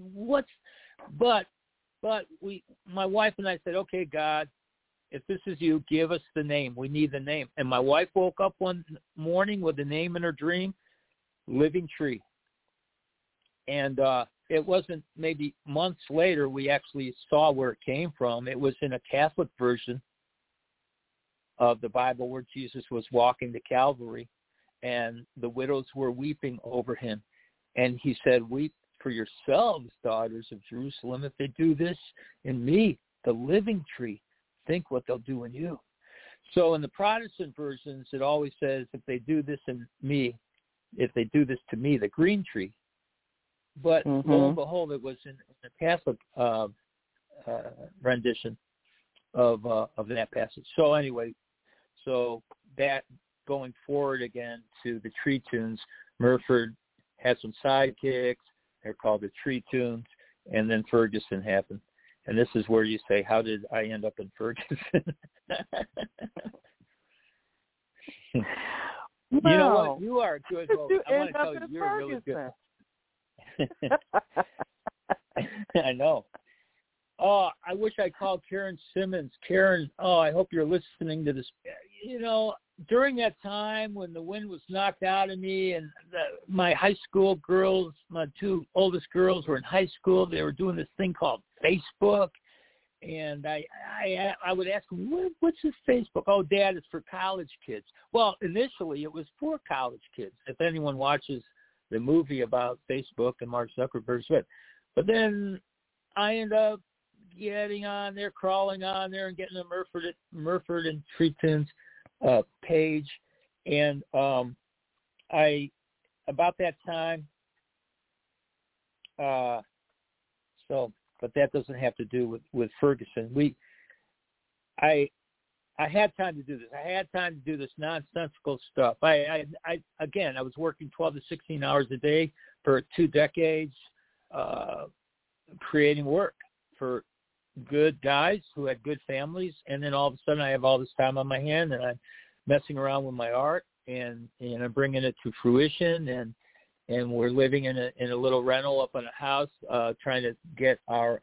My wife and I said, okay, God, if this is you, give us the name. We need the name. And my wife woke up one morning with the name in her dream, Living Tree. And it wasn't maybe months later we actually saw where it came from. It was in a Catholic version of the Bible where Jesus was walking to Calvary, and the widows were weeping over him. And he said, weep for yourselves, daughters of Jerusalem. If they do this in me, the living tree, think what they'll do in you. So in the Protestant versions, it always says, if they do this in me, if they do this to me, the green tree. But lo and behold, it was in the Catholic rendition of that passage. So anyway, so that going forward again to the Tree Tunes, Murford had some sidekicks. They're called the Tree Tunes, and then Ferguson happened. And this is where you say, how did I end up in Ferguson? You know what? You are a good host. I want to tell you, you're really good. I know. Oh, I wish I called Karen Simmons. Karen, I hope you're listening to this. You know, during that time when the wind was knocked out of me and my high school girls, my two oldest girls were in high school, they were doing this thing called Facebook. And I would ask them, what's this Facebook? Oh, Dad, it's for college kids. Well, initially it was for college kids. If anyone watches the movie about Facebook and Mark Zuckerberg, but then I end up getting on there, crawling on there, and getting a Murford and Tree Tunes page, and I about that time. But that doesn't have to do with Ferguson. I had time to do this. I had time to do this nonsensical stuff. I was working 12 to 16 hours a day for 2 decades, creating work for good guys who had good families. And then all of a sudden I have all this time on my hand and I'm messing around with my art and I'm bringing it to fruition. And we're living in a little rental up in a house, trying to get our,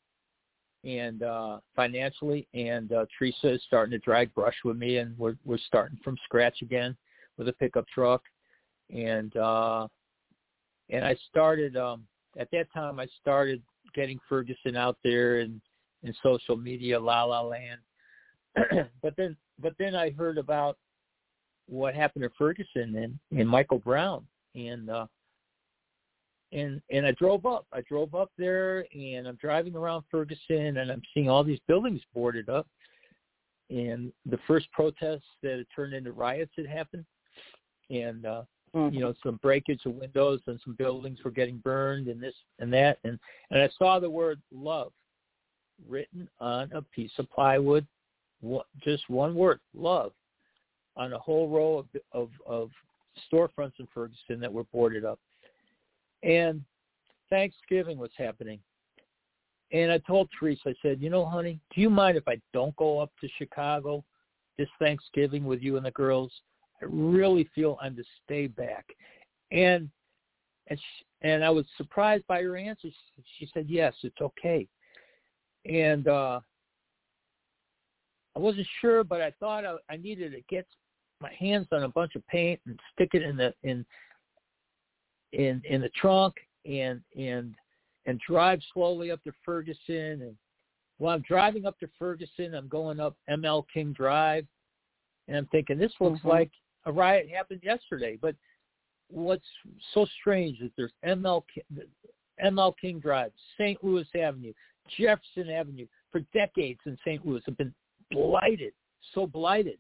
financially, and Teresa is starting to drag brush with me, and we're starting from scratch again with a pickup truck, and I started at that time I started getting Ferguson out there in social media, La La Land, but then I heard about what happened to Ferguson and Michael Brown, and I drove up. I drove up there, and I'm driving around Ferguson, and I'm seeing all these buildings boarded up. And the first protests that had turned into riots had happened, and some breakage of windows and some buildings were getting burned, and this and that, and I saw the word love written on a piece of plywood, just one word, love, on a whole row of storefronts in Ferguson that were boarded up. And Thanksgiving was happening. And I told Teresa, I said, honey, do you mind if I don't go up to Chicago this Thanksgiving with you and the girls? I really feel I'm to stay back. And I was surprised by her answer. She said, yes, it's okay. And I wasn't sure, but I thought I needed to get my hands on a bunch of paint and stick it in the trunk and drive slowly up to Ferguson. And while I'm driving up to Ferguson, I'm going up ML King Drive, and I'm thinking, this looks like a riot happened yesterday. But what's so strange is there's ML King Drive, St. Louis Avenue, Jefferson Avenue, for decades in St. Louis have been blighted, so blighted,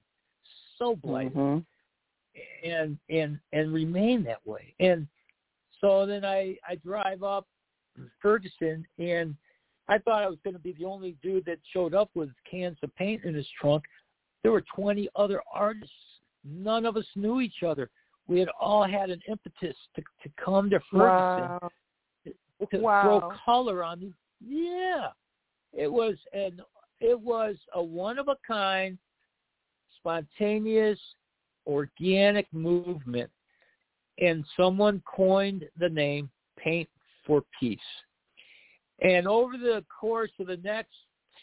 and remain that way. And so then I drive up Ferguson, and I thought I was going to be the only dude that showed up with cans of paint in his trunk. There were 20 other artists. None of us knew each other. We had all had an impetus to come to Ferguson to throw color on these. Yeah, it was a one-of-a-kind, spontaneous, organic movement. and someone coined the name Paint for Peace. And over the course of the next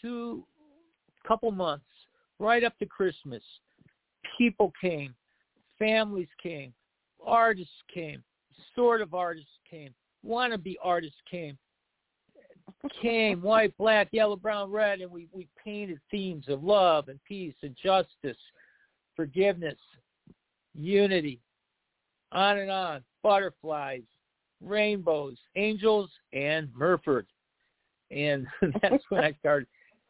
couple months, right up to Christmas, people came, families came, artists came, sort of artists came, wannabe artists came, white, black, yellow, brown, red, and we painted themes of love and peace and justice, forgiveness, unity, on, butterflies, rainbows, angels, and Murford. And that's when I started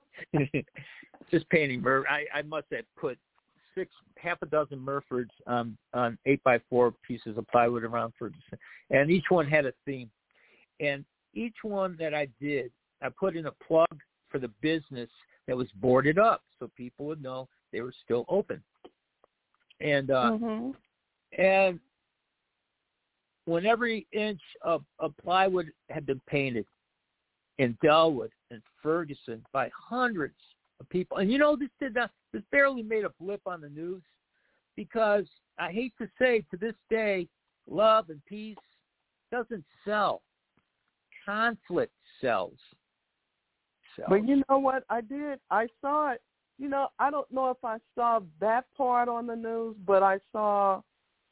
just painting Murford. I must have put half a dozen Murfords on 8x4 pieces of plywood around Ferguson, and each one had a theme. And each one that I did, I put in a plug for the business that was boarded up, so people would know they were still open. And and when every inch of plywood had been painted in Delwood and Ferguson by hundreds of people, and this barely made a blip on the news, because I hate to say, to this day, love and peace doesn't sell. Conflict sells. But you know what? I saw it. I don't know if I saw that part on the news, but I saw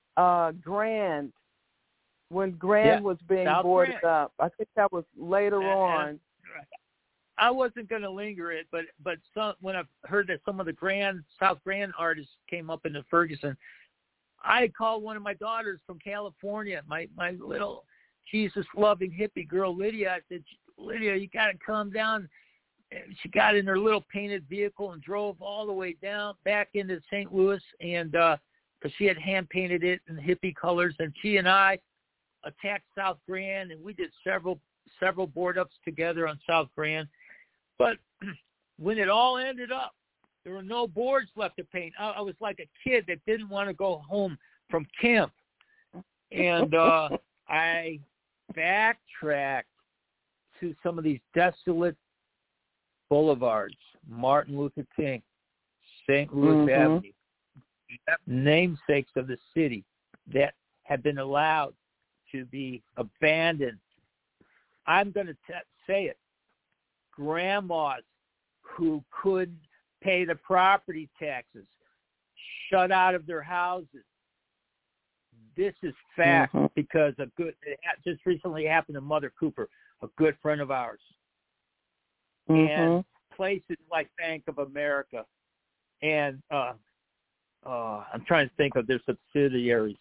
Grand, when Grand was being South boarded Grand. up. I think that was later on. I wasn't going to linger it, but when I heard that some of the South Grand artists came up into Ferguson, I called one of my daughters from California, my little Jesus-loving hippie girl, Lydia. I said, Lydia, you got to come down. And she got in her little painted vehicle and drove all the way down back into St. Louis, and because she had hand-painted it in hippie colors, and she and I attacked South Grand, and we did several board-ups together on South Grand. But when it all ended up, there were no boards left to paint. I was like a kid that didn't want to go home from camp. And I backtracked to some of these desolate boulevards, Martin Luther King, St. Louis Avenue, namesakes of the city that had been allowed to be abandoned. I'm going to say it. Grandmas who couldn't pay the property taxes, shut out of their houses. This is fact, because it just recently happened to Mother Cooper, a good friend of ours. And places like Bank of America and I'm trying to think of their subsidiaries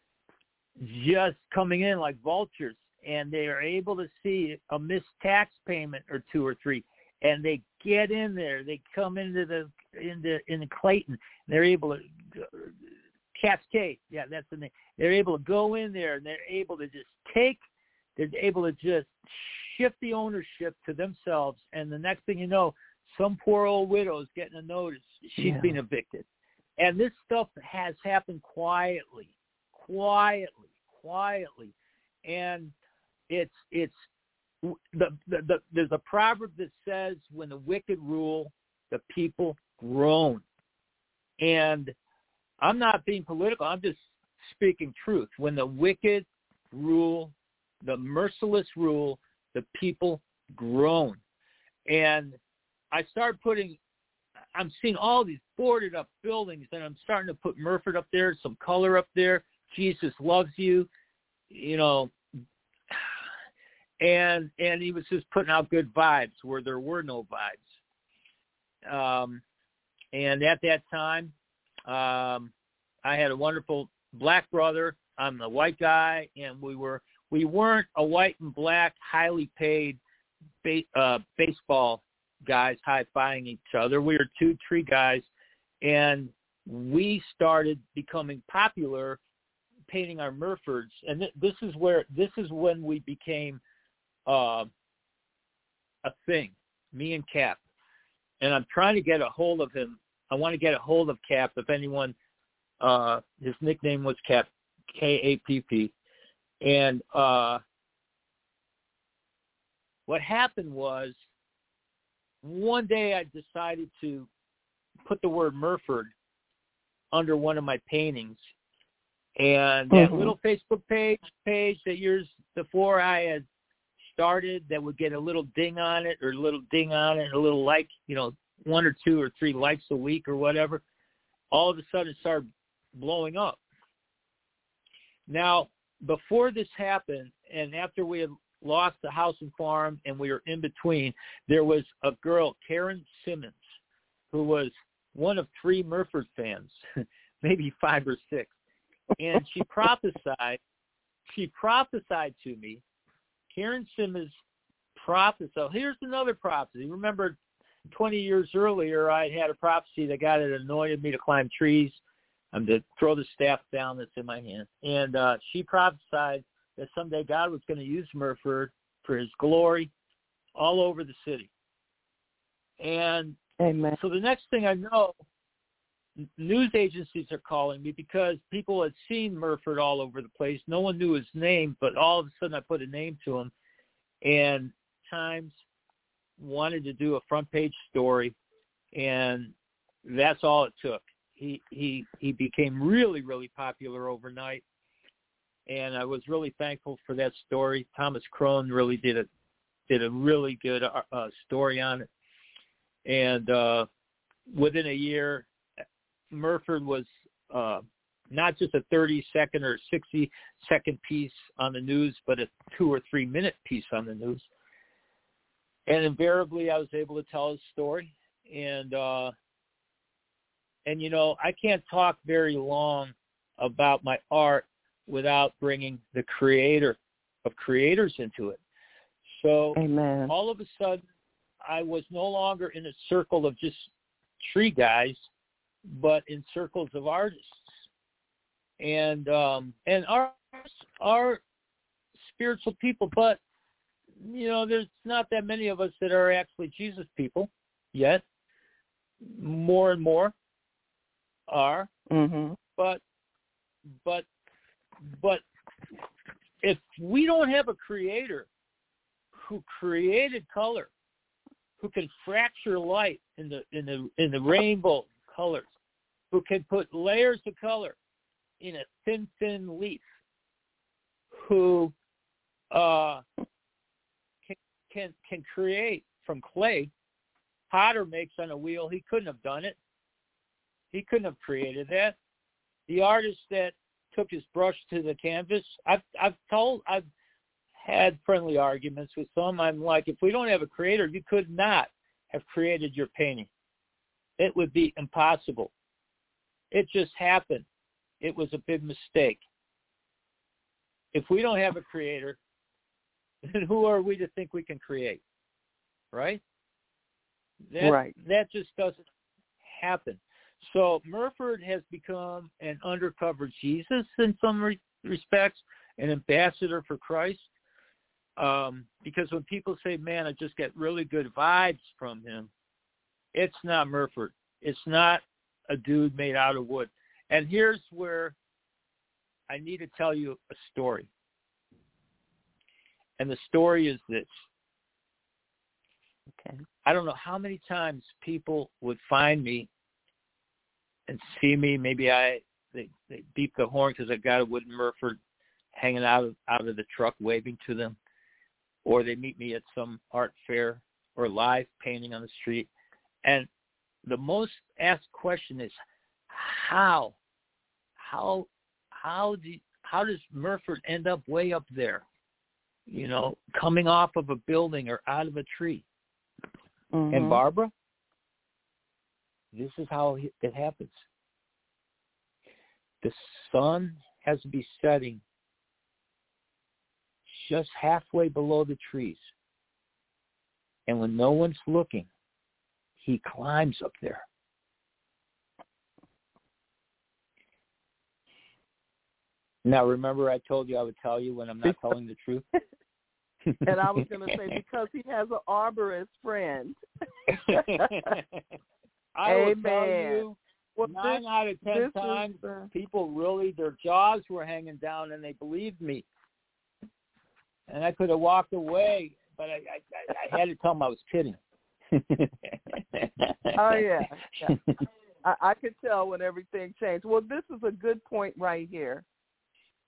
just coming in like vultures, and they are able to see a missed tax payment or two or three, and they get in there. They come into Clayton. And they're able to Cascade. Yeah, that's the name. They're able to go in there, and they're able to just shift the ownership to themselves, and the next thing you know, some poor old widow is getting a notice she's being evicted. And this stuff has happened quietly. And it's there's a proverb that says, when the wicked rule, the people groan. And I'm not being political, I'm just speaking truth. When the wicked rule, the merciless rule, the people groan. And I'm seeing all these boarded up buildings, and I'm starting to put Murford up there, some color up there. Jesus loves you, and he was just putting out good vibes where there were no vibes. And at that time, I had a wonderful black brother. I'm the white guy, and we weren't a white and black, highly paid baseball guys high-fiving each other. We were two tree guys, and we started becoming popular painting our Murfords. And this is when we became a thing, me and Cap. And I'm trying to get a hold of him. I want to get a hold of Cap. If anyone, his nickname was Cap, K-A-P-P. And what happened was, one day I decided to put the word Murford under one of my paintings, And that little Facebook page that years before I had started that would get a little ding on it, or a little ding on it, a little like, 1 or 2 or 3 likes a week or whatever, all of a sudden it started blowing up. Now, before this happened, and after we had lost the house and farm and we were in between, there was a girl, Karen Simmons, who was one of 3 Murford fans, maybe 5 or 6. And she prophesied to me. Karen Simmons prophesied. Here's another prophecy. Remember, 20 years earlier, I had a prophecy that God had anointed me to climb trees. I'm to throw the staff down that's in my hand. And she prophesied that someday God was going to use Murford for his glory all over the city. And Amen. So the next thing I know, news agencies are calling me because people had seen Murford all over the place. No one knew his name, but all of a sudden I put a name to him. And Times wanted to do a front page story, and that's all it took. He became really, really popular overnight, and I was really thankful for that story. Thomas Crone really did a really good story on it, and within a year, Murford was not just a 30-second or 60-second piece on the news, but a 2 or 3 minute piece on the news. And invariably, I was able to tell his story. And I can't talk very long about my art without bringing the creator of creators into it. So Amen. All of a sudden, I was no longer in a circle of just tree guys, but in circles of artists. And our spiritual people, but there's not that many of us that are actually Jesus people yet. More and more are. Mm-hmm. But if we don't have a creator who created color, who can fracture light in the rainbow colors, who can put layers of color in a thin leaf, who can create from clay. Potter makes on a wheel. He couldn't have done it. He couldn't have created that. The artist that took his brush to the canvas, I've had friendly arguments with some. I'm like, if we don't have a creator, you could not have created your painting. It would be impossible. It just happened. It was a big mistake. If we don't have a creator, then who are we to think we can create? Right? That just doesn't happen. So Murford has become an undercover Jesus in some respects, an ambassador for Christ. Because when people say, man, I just get really good vibes from him, it's not Murford. It's not a dude made out of wood. And here's where I need to tell you a story. And the story is this. Okay. I don't know how many times people would find me and see me. Maybe they beep the horn because I got a wooden Murford hanging out of the truck waving to them. Or they meet me at some art fair or live painting on the street. And the most asked question is, how does Murford end up way up there? Coming off of a building or out of a tree. Mm-hmm. And Barbara, this is how it happens. The sun has to be setting just halfway below the trees. And when no one's looking, he climbs up there. Now, remember I told you I would tell you when I'm not telling the truth? And I was going to say, because he has an arborist friend. I will tell you, 9 out of 10 times, people really, their jaws were hanging down and they believed me. And I could have walked away, but I had to tell them I was kidding. Oh, yeah. I could tell when everything changed. Well, this is a good point right here.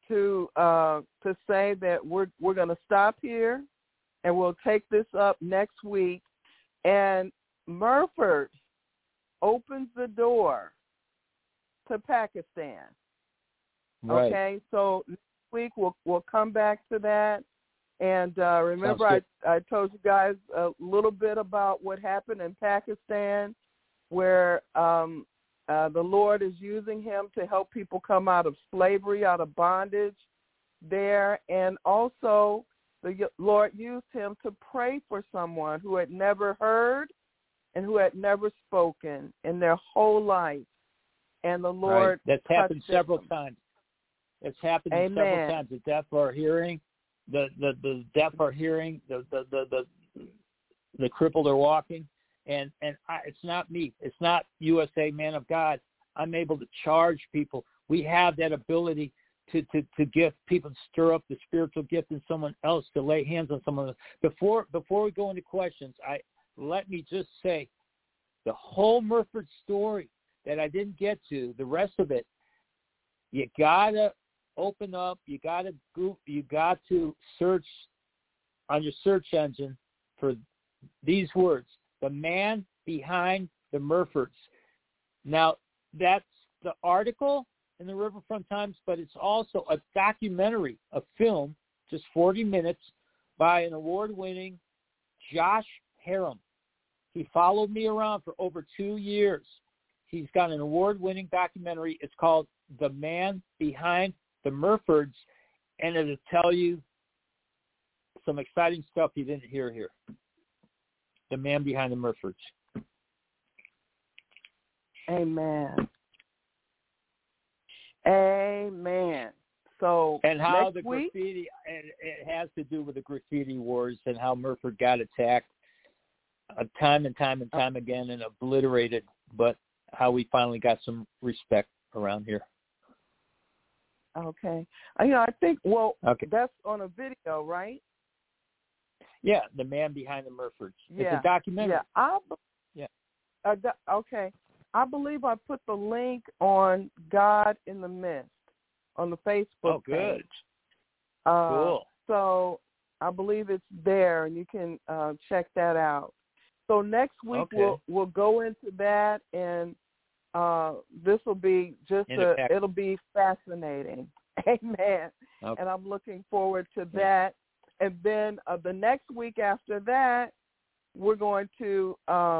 to say that we're going to stop here, and we'll take this up next week. And Murford opens the door to Pakistan. Right. Okay, so next week we'll come back to that. And remember, I told you guys a little bit about what happened in Pakistan, where the Lord is using him to help people come out of slavery, out of bondage there. And also the Lord used him to pray for someone who had never heard and who had never spoken in their whole life. And the Lord That's happened several times. It's happened several times. The deaf are hearing, the deaf are hearing, the crippled are walking, and it's not me. It's not USA Man of God. I'm able to charge people. We have that ability to give people, to stir up the spiritual gift in someone else, to lay hands on someone else. Before we go into questions, let me just say the whole Murford story that I didn't get to, the rest of it, you gotta open up. You got to search on your search engine for these words: the man behind the Murfords. Now, that's the article in the Riverfront Times, but it's also a documentary, a film, just 40 minutes, by an award-winning Josh Harum. He followed me around for over 2 years. He's got an award-winning documentary. It's called The Man Behind the Murfords, and it'll tell you some exciting stuff you didn't hear here. The Man Behind the Murfords. Amen. Amen. So, and how next the week, graffiti, it has to do with the graffiti wars and how Murford got attacked time and time again and obliterated, but how we finally got some respect around here. Okay. I think, that's on a video, right? Yeah, The Man Behind the Murfords. Yeah. It's a documentary. Yeah. Okay. I believe I put the link on God in the Mist on the Facebook page. Cool. So I believe it's there, and you can check that out. So next week we'll go into that, and this will be it'll be fascinating. Amen. Okay. And I'm looking forward to that. And then the next week after that, we're going to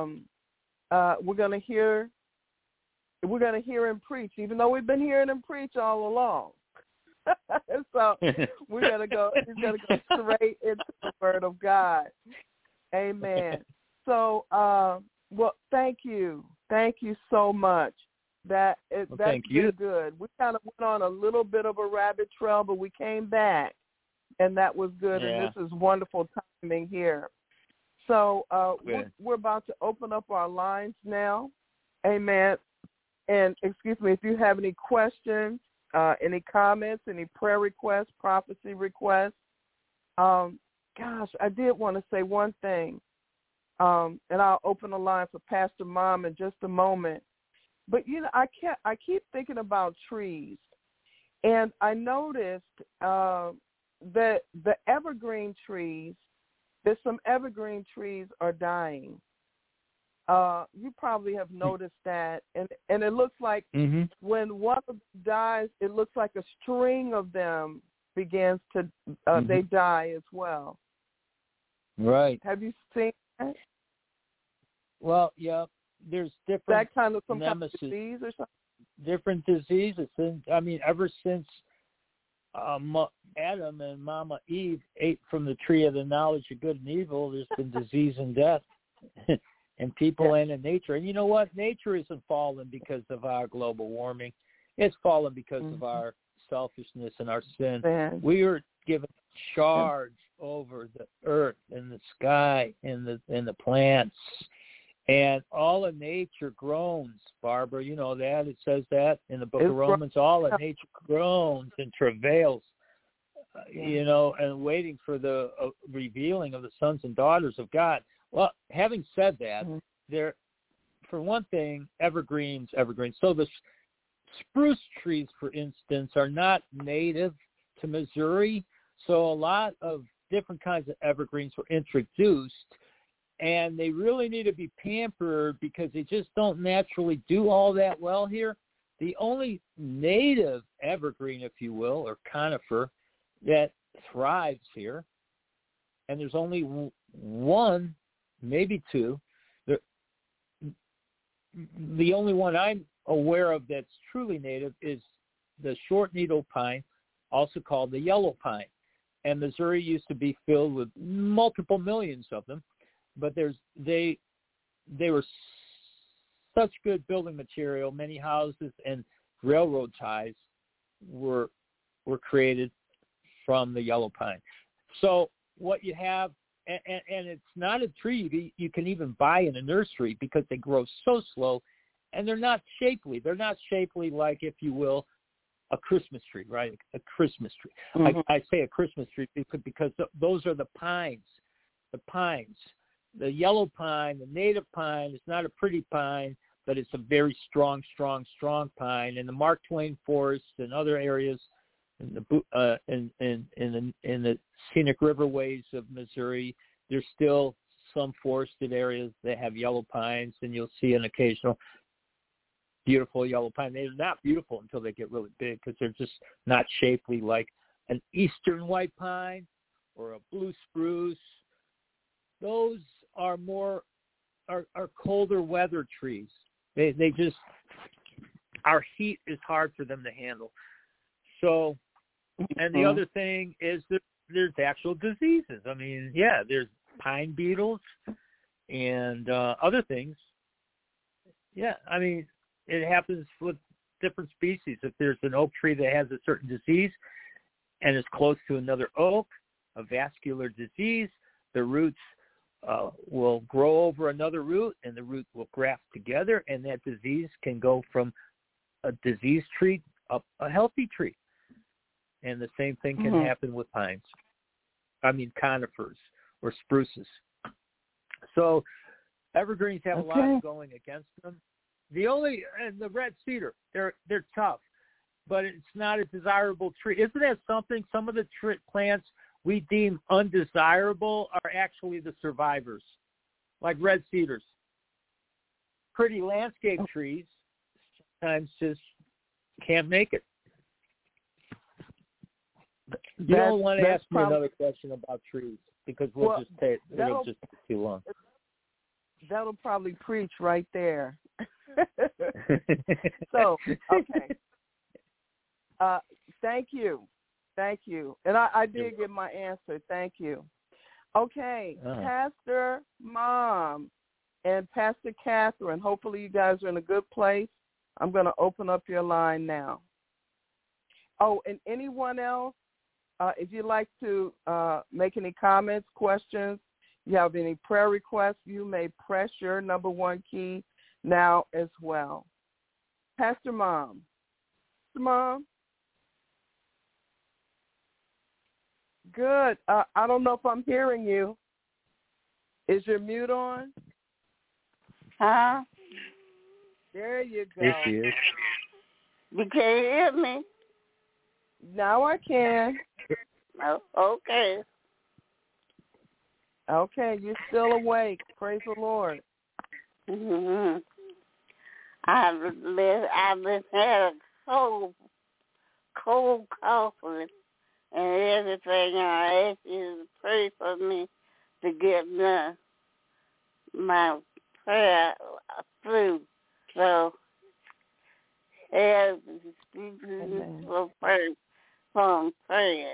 hear him preach, even though we've been hearing him preach all along. So he's gonna go straight into the Word of God. Amen. So, thank you so much. That's been good. We kind of went on a little bit of a rabbit trail, but we came back, and that was good. Yeah. And this is wonderful timing here. So we're about to open up our lines now. Amen. And excuse me, if you have any questions, any comments, any prayer requests, prophecy requests, I did want to say one thing. And I'll open the line for Pastor Mom in just a moment. But I keep thinking about trees, and I noticed that the evergreen trees, there's some evergreen trees are dying. You probably have noticed that, and it looks like when one of them dies, it looks like a string of them begins to they die as well. Right. Have you seen that? Well, yeah. There's different that kind of some kind of disease or something. Different diseases. And, ever since Adam and Mama Eve ate from the tree of the knowledge of good and evil, there's been disease and death, and people and in nature. And you know what? Nature isn't fallen because of our global warming. It's fallen because of our selfishness and our sin. We are given charge over the earth and the sky and the plants. And all of nature groans, Barbara. You know that. It says that in the book of Romans. All of nature groans and travails, and waiting for the revealing of the sons and daughters of God. Well, having said that, there, for one thing, evergreens. So the spruce trees, for instance, are not native to Missouri, so a lot of different kinds of evergreens were introduced, and they really need to be pampered because they just don't naturally do all that well here. The only native evergreen, if you will, or conifer that thrives here, and there's only one, maybe two. The only one I'm aware of that's truly native is the short needle pine, also called the yellow pine. And Missouri used to be filled with multiple millions of them, but they were such good building material. Many houses and railroad ties were created from the yellow pine. So what you have, and it's not a tree you can even buy in a nursery because they grow so slow, and they're not shapely. They're not shapely like, if you will, a Christmas tree, right? A Christmas tree. Mm-hmm. I say a Christmas tree because those are the pines. The pines. The yellow pine, the native pine, is not a pretty pine, but it's a very strong pine. In the Mark Twain forests and other areas in the scenic riverways of Missouri, there's still some forested areas that have yellow pines, and you'll see an occasional beautiful yellow pine. They're not beautiful until they get really big because they're just not shapely like an eastern white pine or a blue spruce. Those are more are colder weather trees. They just, our heat is hard for them to handle. So, and the other thing is that there's actual diseases. I mean, yeah, there's pine beetles and other things. Yeah, I mean, it happens with different species. If there's an oak tree that has a certain disease and is close to another oak, a vascular disease, the roots will grow over another root, and the root will graft together, and that disease can go from a diseased tree up a healthy tree. And the same thing can happen with pines. I mean, conifers or spruces. So evergreens have a lot going against them. And the red cedar, they're tough, but it's not a desirable tree. Isn't that something? Some of the plants we deem undesirable are actually the survivors, like red cedars. Pretty landscape trees sometimes just can't make it. You don't want to ask me another question about trees because it'll just take too long. That'll probably preach right there. So, okay. Thank you. And I did get my answer. Thank you. Okay, Pastor Mom and Pastor Catherine, hopefully you guys are in a good place. I'm going to open up your line now. Oh, and anyone else, if you'd like to make any comments, questions, you have any prayer requests, you may press your number 1 key now as well. Pastor Mom. Good. I don't know if I'm hearing you. Is your mute on? Huh? There you go. Yes, she is. You can't hear me? Now I can. Oh, okay. Okay, you're still awake. Praise the Lord. Mm-hmm. I've been had a cold cough and everything. I ask you to pray for me to get my prayer through. So, help for prayer.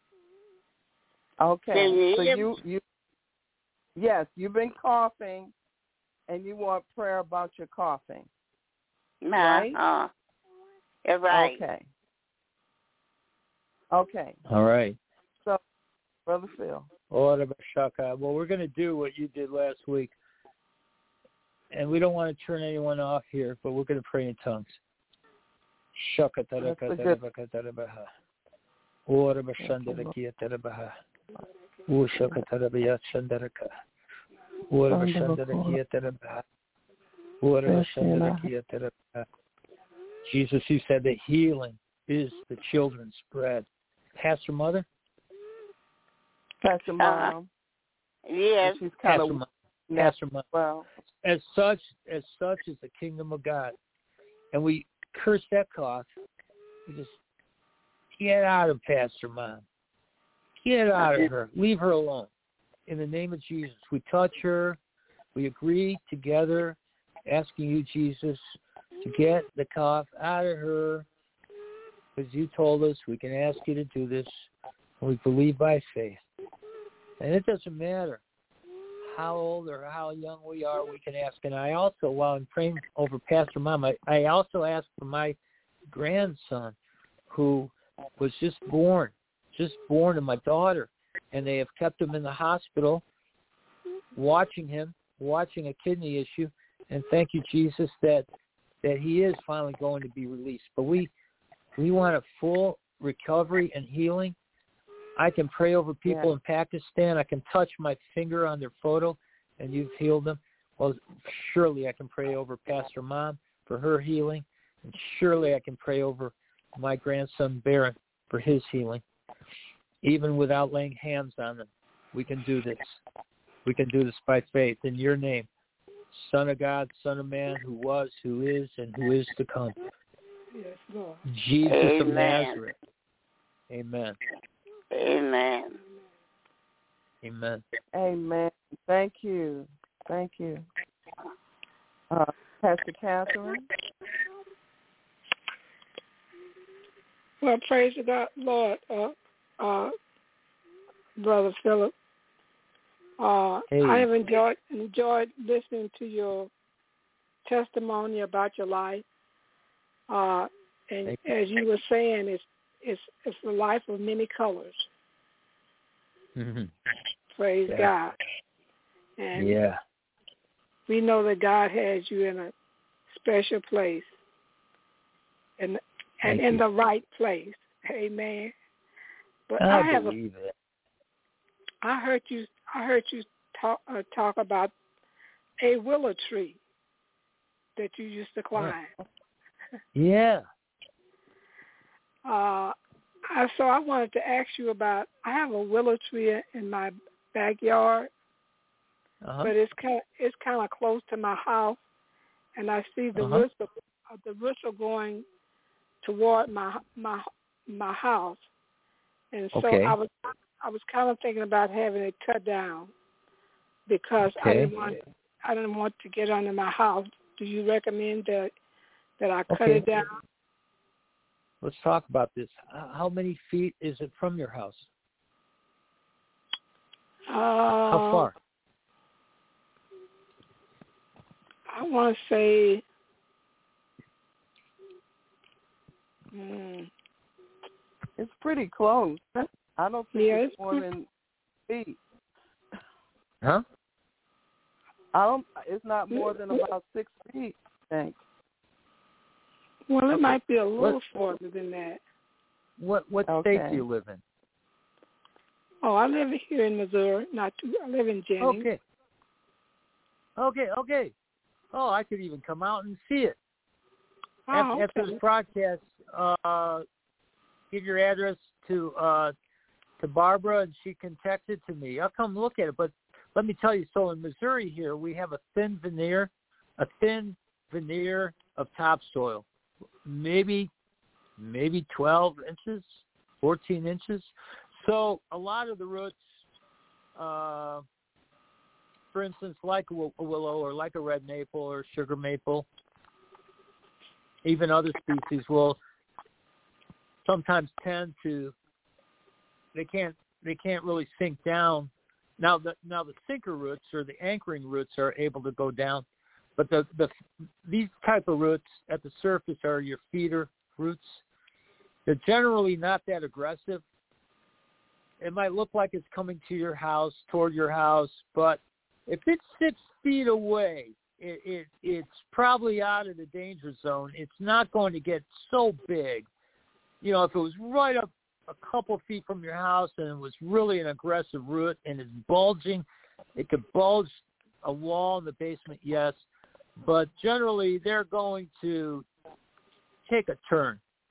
Okay, so you yes, you've been coughing, and you want prayer about your coughing, right? Right. Okay. All right. So, Brother Phil. Well, we're going to do what you did last week, and we don't want to turn anyone off here, but we're going to pray in tongues. Jesus, you said that healing is the children's bread. Pastor Mother? Pastor Mom. Yes. She's kind Pastor of Mom. Pastor Mom. well. As such is the kingdom of God. And we curse that cough. We just get out of Pastor Mom. Get out of her. Leave her alone. In the name of Jesus, we touch her. We agree together, asking you, Jesus, to get the cough out of her. Because you told us we can ask you to do this. And we believe by faith. And it doesn't matter how old or how young we are, we can ask. And I also, while I'm praying over Pastor Mom, I also ask for my grandson who was just born, and my daughter. And they have kept him in the hospital, watching a kidney issue. And thank you, Jesus, that he is finally going to be released. But we want a full recovery and healing. I can pray over people in Pakistan. I can touch my finger on their photo, and you've healed them. Well, surely I can pray over Pastor Mom for her healing, and surely I can pray over my grandson Baron for his healing. Even without laying hands on them, we can do this. We can do this by faith in your name, Son of God, Son of Man, who was, who is, and who is to come. Yes, Lord. Jesus Amen. of Nazareth. Amen. Amen. Amen. Amen. Thank you. Pastor Catherine. Well, praise the God, Lord, Brother Philip. Hey. I have enjoyed listening to your testimony about your life. And as you were saying, it's a life of many colors. Mm-hmm. Praise God. And we know that God has you in a special place and in the right place. Amen. But I believe it. I heard you talk about a willow tree that you used to climb. Yeah. So I wanted to ask you about. I have a willow tree in my backyard, but it's kind of close to my house, and I see the roots are going toward my house, and so I was kind of thinking about having it cut down because I didn't want to get under my house. Do you recommend that I cut it down? Let's talk about this. How many feet is it from your house? How far? I want to say it's pretty close. I don't think it's more than feet. Huh? It's not more than about 6 feet, I think. Well, it might be a little farther than that. What state do you live in? Oh, I live here in Missouri. I live in Jennings. Okay. Oh, I could even come out and see it. After this broadcast, give your address to Barbara, and she can text it to me. I'll come look at it. But let me tell you, so in Missouri here, we have a thin veneer of topsoil, maybe 12 inches, 14 inches. So a lot of the roots, for instance, like a willow or like a red maple or sugar maple, even other species will sometimes tend to, they can't really sink down. Now the sinker roots or the anchoring roots are able to go down, but these type of roots at the surface are your feeder roots. They're generally not that aggressive. It might look like it's coming to your house, toward your house, but if it's 6 feet away, it's probably out of the danger zone. It's not going to get so big. You know, if it was right up a couple feet from your house and it was really an aggressive root and it's bulging, it could bulge a wall in the basement, yes, but generally they're going to take a turn.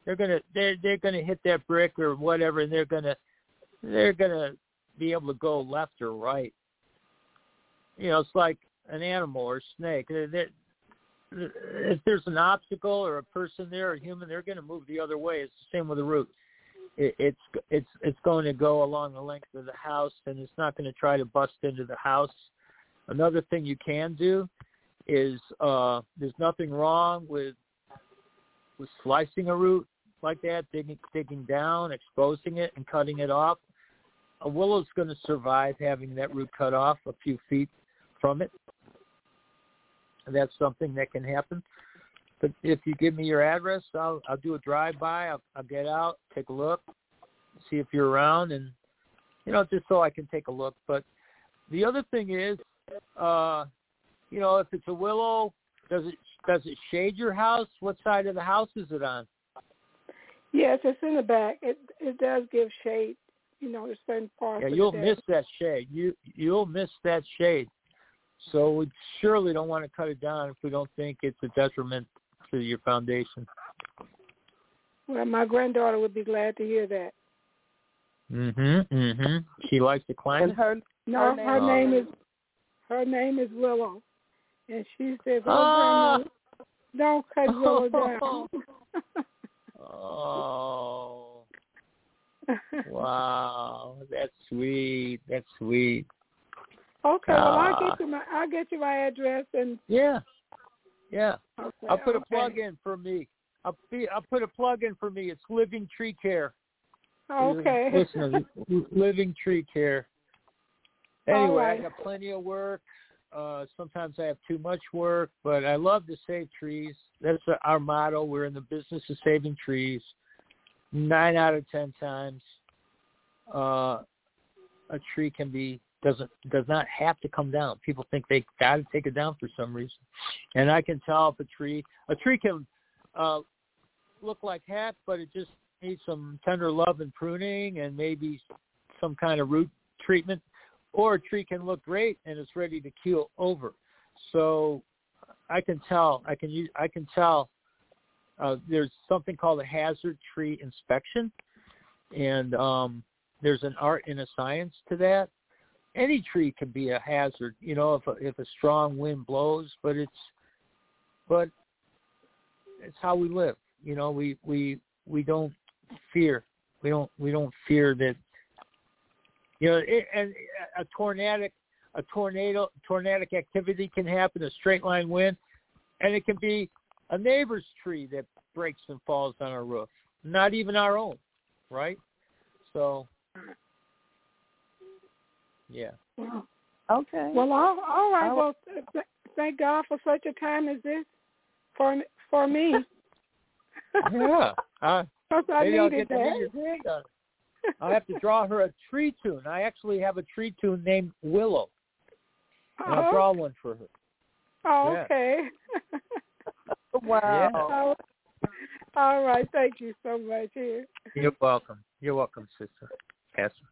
They're gonna hit that brick or whatever, and they're gonna be able to go left or right. You know, it's like an animal or a snake. If there's an obstacle or a person there, or a human, they're going to move the other way. It's the same with a root. It's going to go along the length of the house, and it's not going to try to bust into the house. Another thing you can do is there's nothing wrong with slicing a root like that, digging down, exposing it, and cutting it off. A willow's going to survive having that root cut off a few feet from it. That's something that can happen. But if you give me your address, I'll do a drive-by. I'll get out, take a look, see if you're around, and, you know, just so I can take a look. But the other thing is, you know, if it's a willow, does it shade your house? What side of the house is it on? Yes, it's in the back. It does give shade, you know, to certain parts. Yeah, you'll miss that shade. You'll miss that shade. So we surely don't want to cut it down if we don't think it's a detriment to your foundation. Well, my granddaughter would be glad to hear that. She likes to climb. And her name is Willow, and she says, "Oh, Grandma, don't cut Willow down." Oh, wow, that's sweet. That's sweet. Okay, well, I'll get you my address and. Yeah. Okay, I'll put a plug in for me. I'll put a plug in for me. It's Living Tree Care. Okay. Listen, Living Tree Care. Anyway, right. I got plenty of work. Sometimes I have too much work, but I love to save trees. That's our motto. We're in the business of saving trees. 9 out of 10 times, a tree does not have to come down. People think they got to take it down for some reason, and I can tell if a tree can look like heck, but it just needs some tender love and pruning and maybe some kind of root treatment. Or a tree can look great and it's ready to keel over. So I can tell. There's something called a hazard tree inspection, and there's an art and a science to that. Any tree can be a hazard, you know, if a strong wind blows. But it's how we live. You know, we don't fear. We don't fear that. You know, and a tornadic activity can happen, a straight line wind, and it can be a neighbor's tree that breaks and falls on our roof, not even our own, right? So, yeah. Okay. Well, all right. Well, thank God for such a time as this for me. Yeah. Maybe I'll get to meet your granddaughter. I'll have to draw her a tree tune. I actually have a tree tune named Willow. And I'll draw one for her. Oh, okay. Wow. Yeah. All right. Thank you so much. Here. You're welcome. You're welcome, sister. Pastor.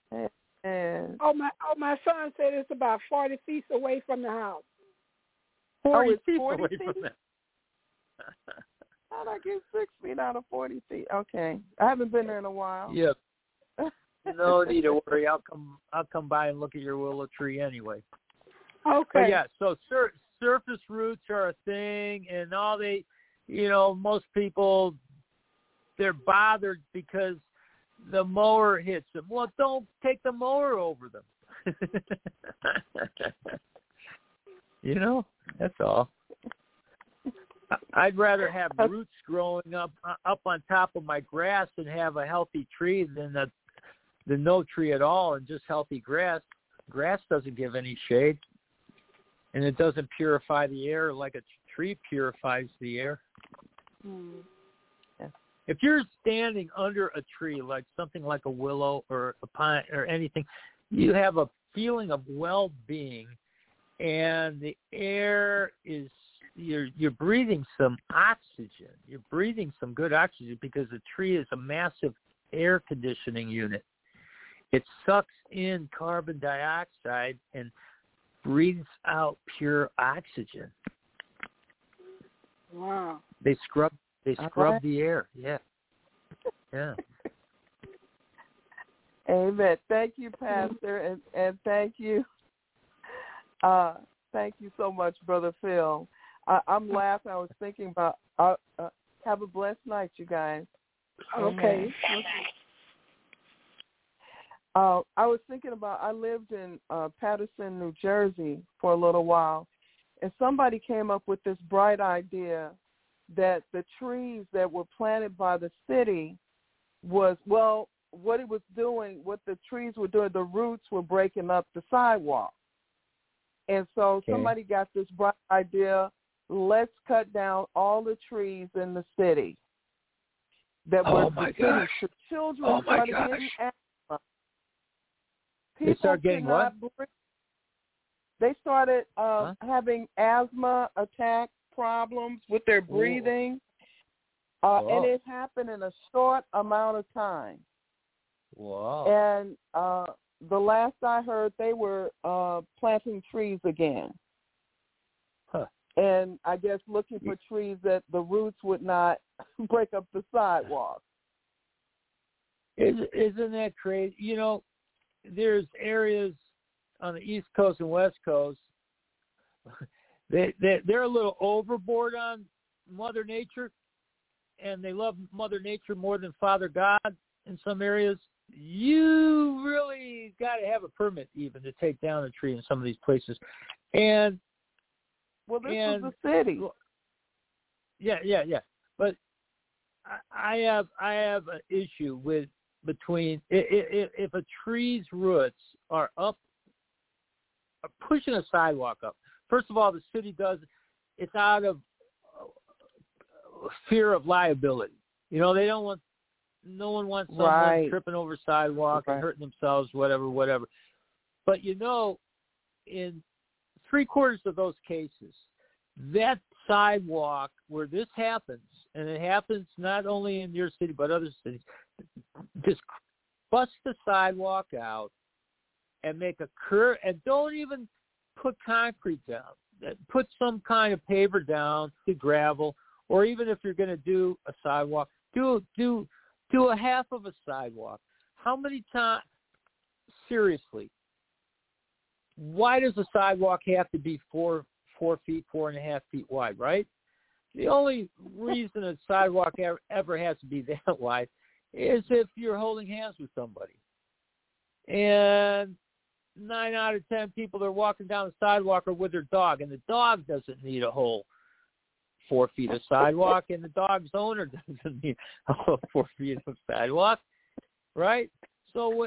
My son said it's about 40 feet away from the house. 40 feet away from that. How'd I get 6 feet out of 40 feet? Okay. I haven't been there in a while. Yep. No need to worry. I'll come by and look at your willow tree anyway. Okay. But yeah, so surface roots are a thing, and most people, they're bothered because the mower hits them. Well, don't take the mower over them. That's all. I'd rather have roots growing up on top of my grass and have a healthy tree than no tree at all and just healthy grass. Grass doesn't give any shade, and it doesn't purify the air like a tree purifies the air. Yes. If you're standing under a tree, like something like a willow or a pine or anything, you have a feeling of well-being, and the air is you're breathing some oxygen. You're breathing some good oxygen because the tree is a massive air conditioning unit. It sucks in carbon dioxide and breathes out pure oxygen. Wow. They scrub the air. Yeah. Yeah. Amen. Thank you, Pastor, and thank you. Thank you so much, Brother Phil. I'm laughing. I was thinking about have a blessed night, you guys. Okay. I was thinking about, I lived in Paterson, New Jersey for a little while, and somebody came up with this bright idea that the trees that were planted by the city was, well, what it was doing, what the trees were doing, the roots were breaking up the sidewalk. And so somebody got this bright idea, let's cut down all the trees in the city that were beginning to children started getting asthma. They started getting what? They started having asthma attack problems with their breathing, and it happened in a short amount of time. Wow. And the last I heard, they were planting trees again. Huh. And I guess looking for trees that the roots would not break up the sidewalk. Isn't that crazy? You know, there's areas on the East Coast and West Coast, they're a little overboard on Mother Nature, and they love Mother Nature more than Father God in some areas. You really got to have a permit even to take down a tree in some of these places. And well, this was the city. Yeah. But I have an issue between if a tree's roots are pushing a sidewalk up. First of all, the city does it's out of fear of liability. You know, they don't want. No one wants someone tripping over sidewalk and hurting themselves, whatever. But, you know, in 3/4 of those cases, that sidewalk where this happens, and it happens not only in your city but other cities, just bust the sidewalk out and make a curve, and don't even put concrete down. Put some kind of paver down, gravel, or even if you're going to do a sidewalk, do a half of a sidewalk. How many times, seriously, why does a sidewalk have to be 4 feet, 4.5 feet wide, right? The only reason a sidewalk ever has to be that wide is if you're holding hands with somebody. And 9 out of 10 people that are walking down the sidewalk are with their dog, and the dog doesn't need a whole 4 feet of sidewalk, and the dog's owner doesn't need a whole 4 feet of sidewalk, right? So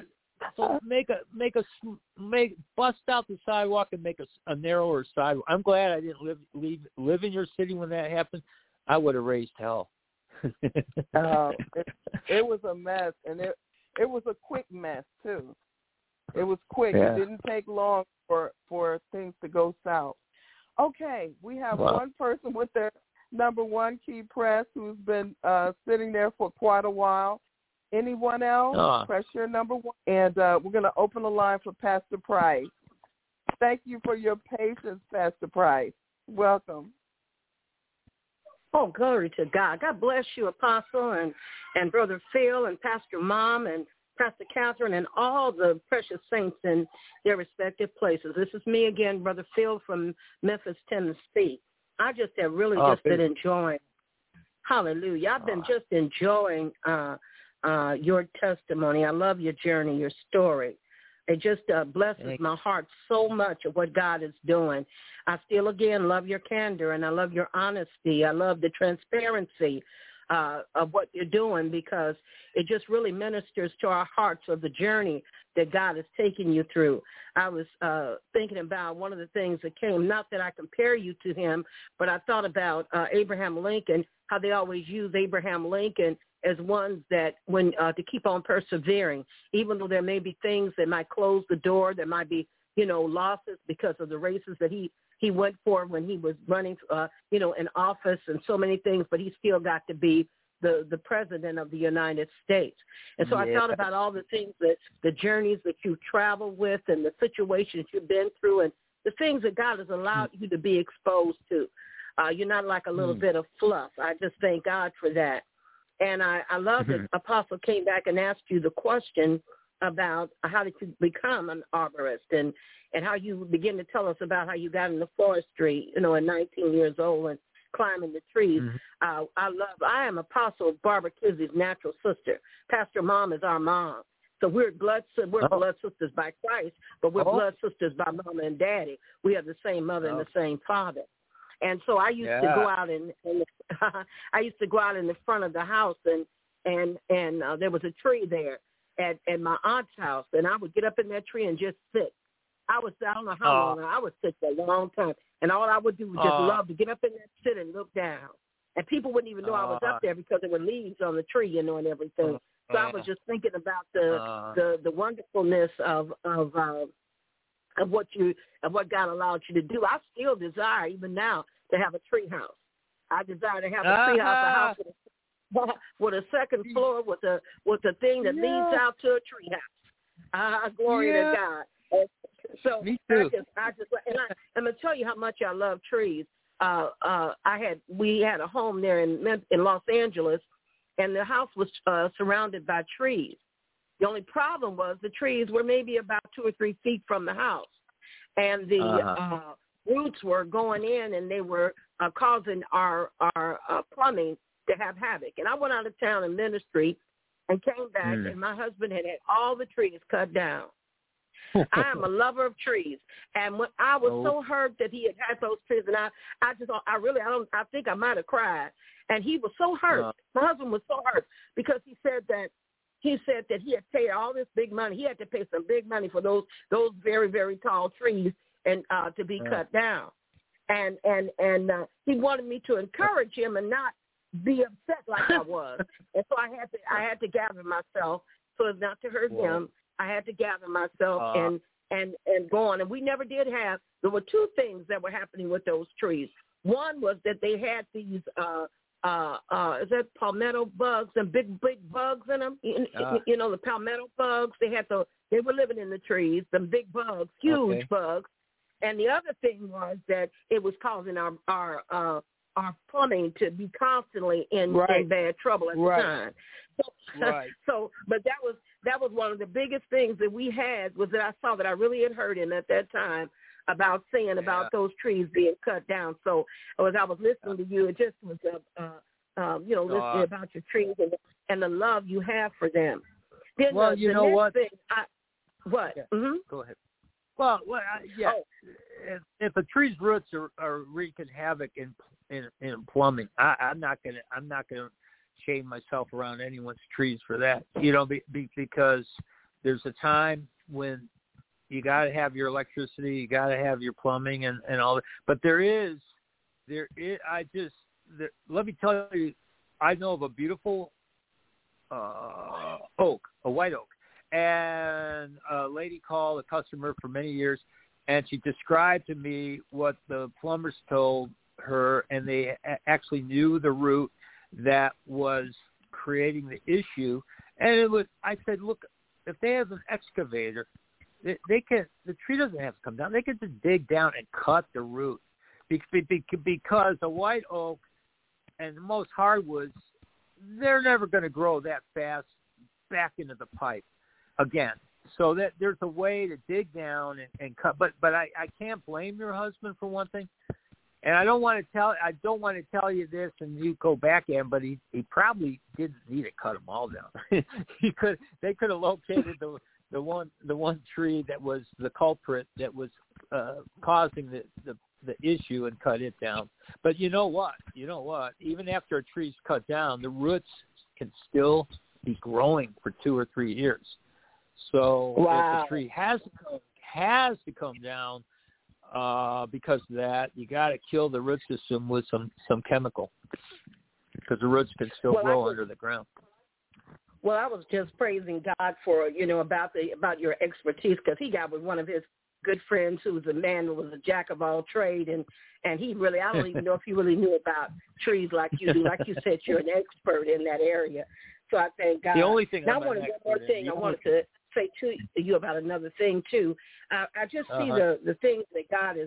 bust out the sidewalk and make a narrower sidewalk. I'm glad I didn't live in your city when that happened. I would have raised hell. It was a mess, and it was a quick mess too. It was quick. Yeah. It didn't take long for things to go south. Okay, we have one person with their number one key press who's been sitting there for quite a while. Anyone else? Press your number one. And we're going to open the line for Pastor Price. Thank you for your patience, Pastor Price. Welcome. Oh, glory to God. God bless you, Apostle, and Brother Phil, and Pastor Mom, and Pastor Catherine, and all the precious saints in their respective places. This is me again, Brother Phil from Memphis, Tennessee. I just have really been enjoying. Hallelujah. I've been just enjoying your testimony. I love your journey, your story. It just blesses my heart so much of what God is doing. I still, again, love your candor, and I love your honesty. I love the transparency of what you're doing, because it just really ministers to our hearts of the journey that God is taking you through. I was thinking about one of the things that came, not that I compare you to him, but I thought about Abraham Lincoln, how they always use Abraham Lincoln as ones that when to keep on persevering, even though there may be things that might close the door, there might be, losses because of the races that he went for when he was running, in office and so many things, but he still got to be the president of the United States. And so I thought about all the things that the journeys that you traveled with and the situations you've been through and the things that God has allowed you to be exposed to. You're not like a little bit of fluff. I just thank God for that. And I love that Apostle came back and asked you the question about how did you become an arborist and how you begin to tell us about how you got into forestry, at 19 years old and climbing the trees. I am Apostle Barbara Kizzy's natural sister. Pastor Mom is our mom. So we're blood sisters by Christ, but we're blood sisters by Mama and Daddy. We have the same mother and the same father. And so I used to go out I used to go out in the front of the house and there was a tree there at my aunt's house, and I would get up in that tree and just sit. I don't know how long I would sit for a long time, and all I would do was just love to get up in that sit and look down. And people wouldn't even know I was up there because there were leaves on the tree, and everything. So I was just thinking about the wonderfulness of what God allowed you to do. I still desire, even now, to have a tree house. I desire to have a tree house, with a second floor with a thing that leads out to a tree house. Glory to God. So me too. I'm gonna tell you how much I love trees. We had a home there in Los Angeles, and the house was surrounded by trees. The only problem was the trees were maybe about 2 or 3 feet from the house, and the roots were going in, and they were causing our plumbing to have havoc. And I went out of town in ministry and came back, and my husband had all the trees cut down. I am a lover of trees, and when I was so hurt that he had those trees, and I think I might have cried. And he was so hurt. My husband was so hurt because he said that he had paid all this big money. He had to pay some big money for those very, very tall trees and to be cut down. And he wanted me to encourage him and not be upset like I was. And so I had to gather myself so as not to hurt him. I had to gather myself and go on. And we never did have. There were 2 things that were happening with those trees. One was that they had these is that palmetto bugs and big bugs in them? The palmetto bugs. They were living in the trees. Some big bugs, huge bugs. And the other thing was that it was causing our plumbing to be constantly in bad trouble at the time. But that was one of the biggest things that we had, was that I saw that I really had heard him at that time about saying about those trees being cut down. So as I was listening to you, it just was listening about your trees and the love you have for them. Then what? What? Yeah. Go ahead. Well, if a tree's roots are wreaking havoc in plumbing, I'm not gonna shame myself around anyone's trees for that. Because there's a time when you got to have your electricity, you got to have your plumbing and all that. But let me tell you, I know of a beautiful oak, a white oak. And a lady called, a customer for many years, and she described to me what the plumbers told her, and they actually knew the root that was creating the issue. And I said, look, if they have an excavator, they can. The tree doesn't have to come down. They can just dig down and cut the root, because a white oak and most hardwoods, they're never going to grow that fast back into the pipe again. So that there's a way to dig down and cut. But I can't blame your husband for one thing. And I don't want to tell you this and you go back at him, but he probably didn't need to cut them all down. They could have located the one tree that was the culprit that was causing the issue and cut it down. But you know what? Even after a tree's cut down, the roots can still be growing for 2 or 3 years. So if the tree has to come down because of that, you got to kill the root system with some chemical, because the roots can still grow under the ground. Well, I was just praising God for about your expertise, because he got with one of his good friends who was a man who was a jack of all trade, and he really, I don't even know if he really knew about trees like you do. Like you said, you're an expert in that area. So I thank God. The only thing I wanted to say to you about another thing too. I just see the things that God is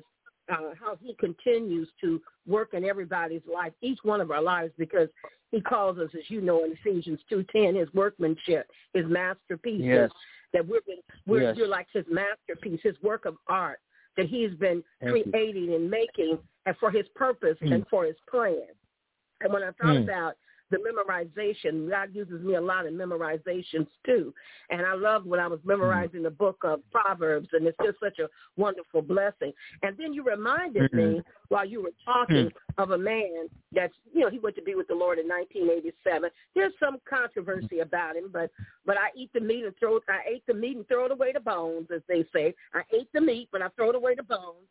how he continues to work in everybody's life, each one of our lives, because he calls us, as you know, in Ephesians 2:10, his workmanship, his masterpiece. Yes. That you're like his masterpiece, his work of art that he's been creating and making, and for his purpose and for his plan. And when I thought about the memorization, God uses me a lot in memorizations too. And I loved when I was memorizing the book of Proverbs, and it's just such a wonderful blessing. And then you reminded me while you were talking of a man that's, he went to be with the Lord in 1987. There's some controversy about him, but I ate the meat and throw it away the bones, as they say. I ate the meat, but I throw it away the bones.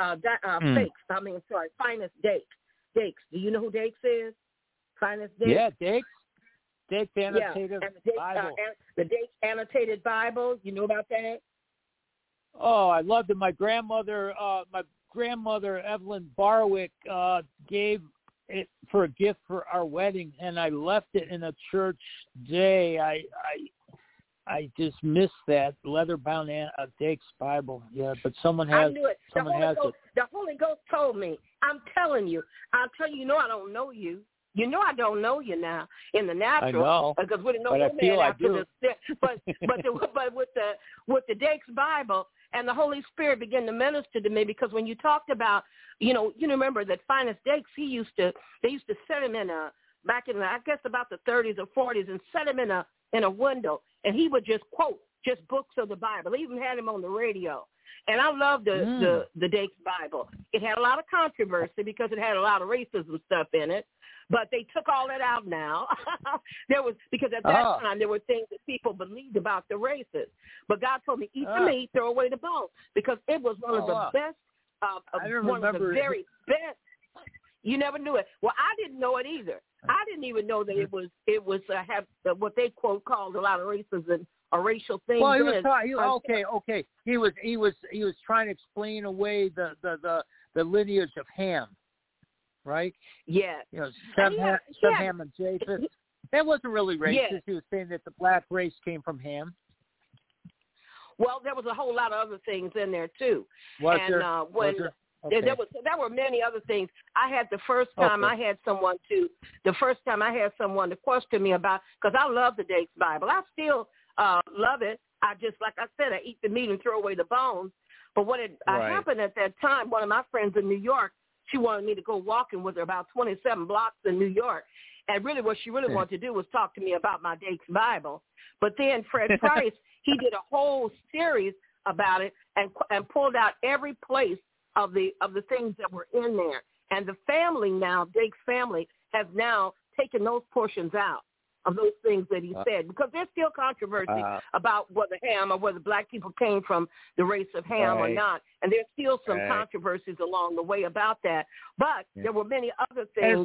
Finest Dakes. Dakes. Do you know who Dakes is? Finest Dakes? Yeah, Dakes. Dakes Annotated Bible. The Dakes Annotated Bible. You know about that? Oh, I loved it. My grandmother Evelyn Barwick gave it for a gift for our wedding, and I left it in a church day. I just missed that leather-bound Dakes Bible. Yeah, but someone has. I knew it. The Holy Ghost told me. I'm telling you. I don't know you. You know I don't know you now in the natural. I know. Because we didn't know but no I feel man I after do. this. But with the Dakes Bible, and the Holy Spirit began to minister to me, because when you talked about, you remember that Finest Dakes, they used to set him back in I guess about the 30s or 40s, and set him in a window, and he would just quote just books of the Bible. They even had him on the radio. And I love the Dakes Bible. It had a lot of controversy because it had a lot of racism stuff in it, but they took all that out now. Because at that time there were things that people believed about the races. But God told me, eat the meat, throw away the bone, because it was one of the best, one of the very best. You never knew it. Well, I didn't know it either. I didn't even know that it was have what they called a lot of racism or racial things. Well, he was trying to explain away the lineage of Ham, right? Yeah. Ham and Japheth. That wasn't really racist. Yeah. He was saying that the black race came from Ham. Well, there was a whole lot of other things in there too. Was there? Okay. There were many other things. I had the first time I had someone to question me about, because I love the Dakes Bible. I still love it. I just, like I said, I eat the meat and throw away the bones. But what happened at that time, one of my friends in New York, she wanted me to go walking with her about 27 blocks in New York. And really what she really wanted to do was talk to me about my Dakes Bible. But then Fred Price, he did a whole series about it and pulled out every place of the things that were in there. And the family now, Dakes family, has now taken those portions out of those things that he said, because there's still controversy about whether Ham or whether black people came from the race of Ham or not. And there's still some controversies along the way about that. But there were many other things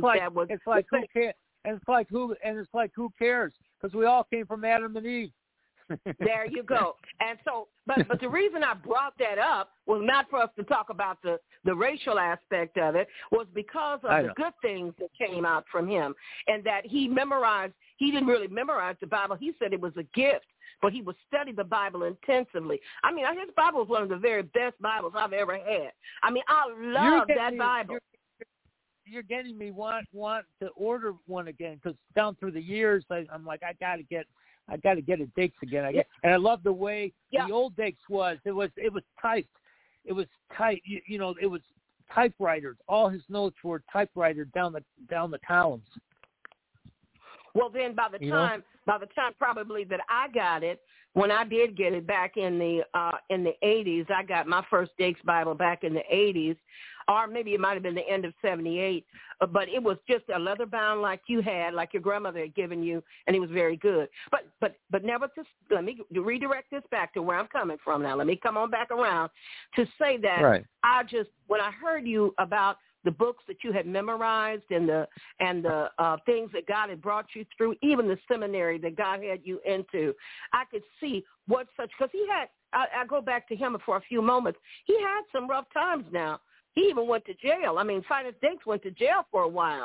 who cares? Because we all came from Adam and Eve. There you go. And so, but the reason I brought that up was not for us to talk about the racial aspect of it, was because of the good things that came out from him, and that he didn't really memorize the Bible. He said it was a gift, but he would study the Bible intensively. I mean, his Bible is one of the very best Bibles I've ever had. I mean, I love that Bible. You're getting me want to order one again, because down through the years, I'm like, I got to get a Dakes again. And I love the way the old Dakes was. It was typed. It was typed. It was typewriters. All his notes were typewriter down the columns. Well, then by the time probably that I got it, when I did get it back in the 80s, I got my first Dakes Bible back in the 80s, or maybe it might have been the end of 78, but it was just a leather bound like you had, like your grandmother had given you, and it was very good. But never to, let me redirect this back to where I'm coming from now. Let me come on back around to say that when I heard you about the books that you had memorized and the things that God had brought you through, even the seminary that God had you into, I could see because he had, I go back to him for a few moments, he had some rough times now. He even went to jail. I mean, Finest Dakes went to jail for a while.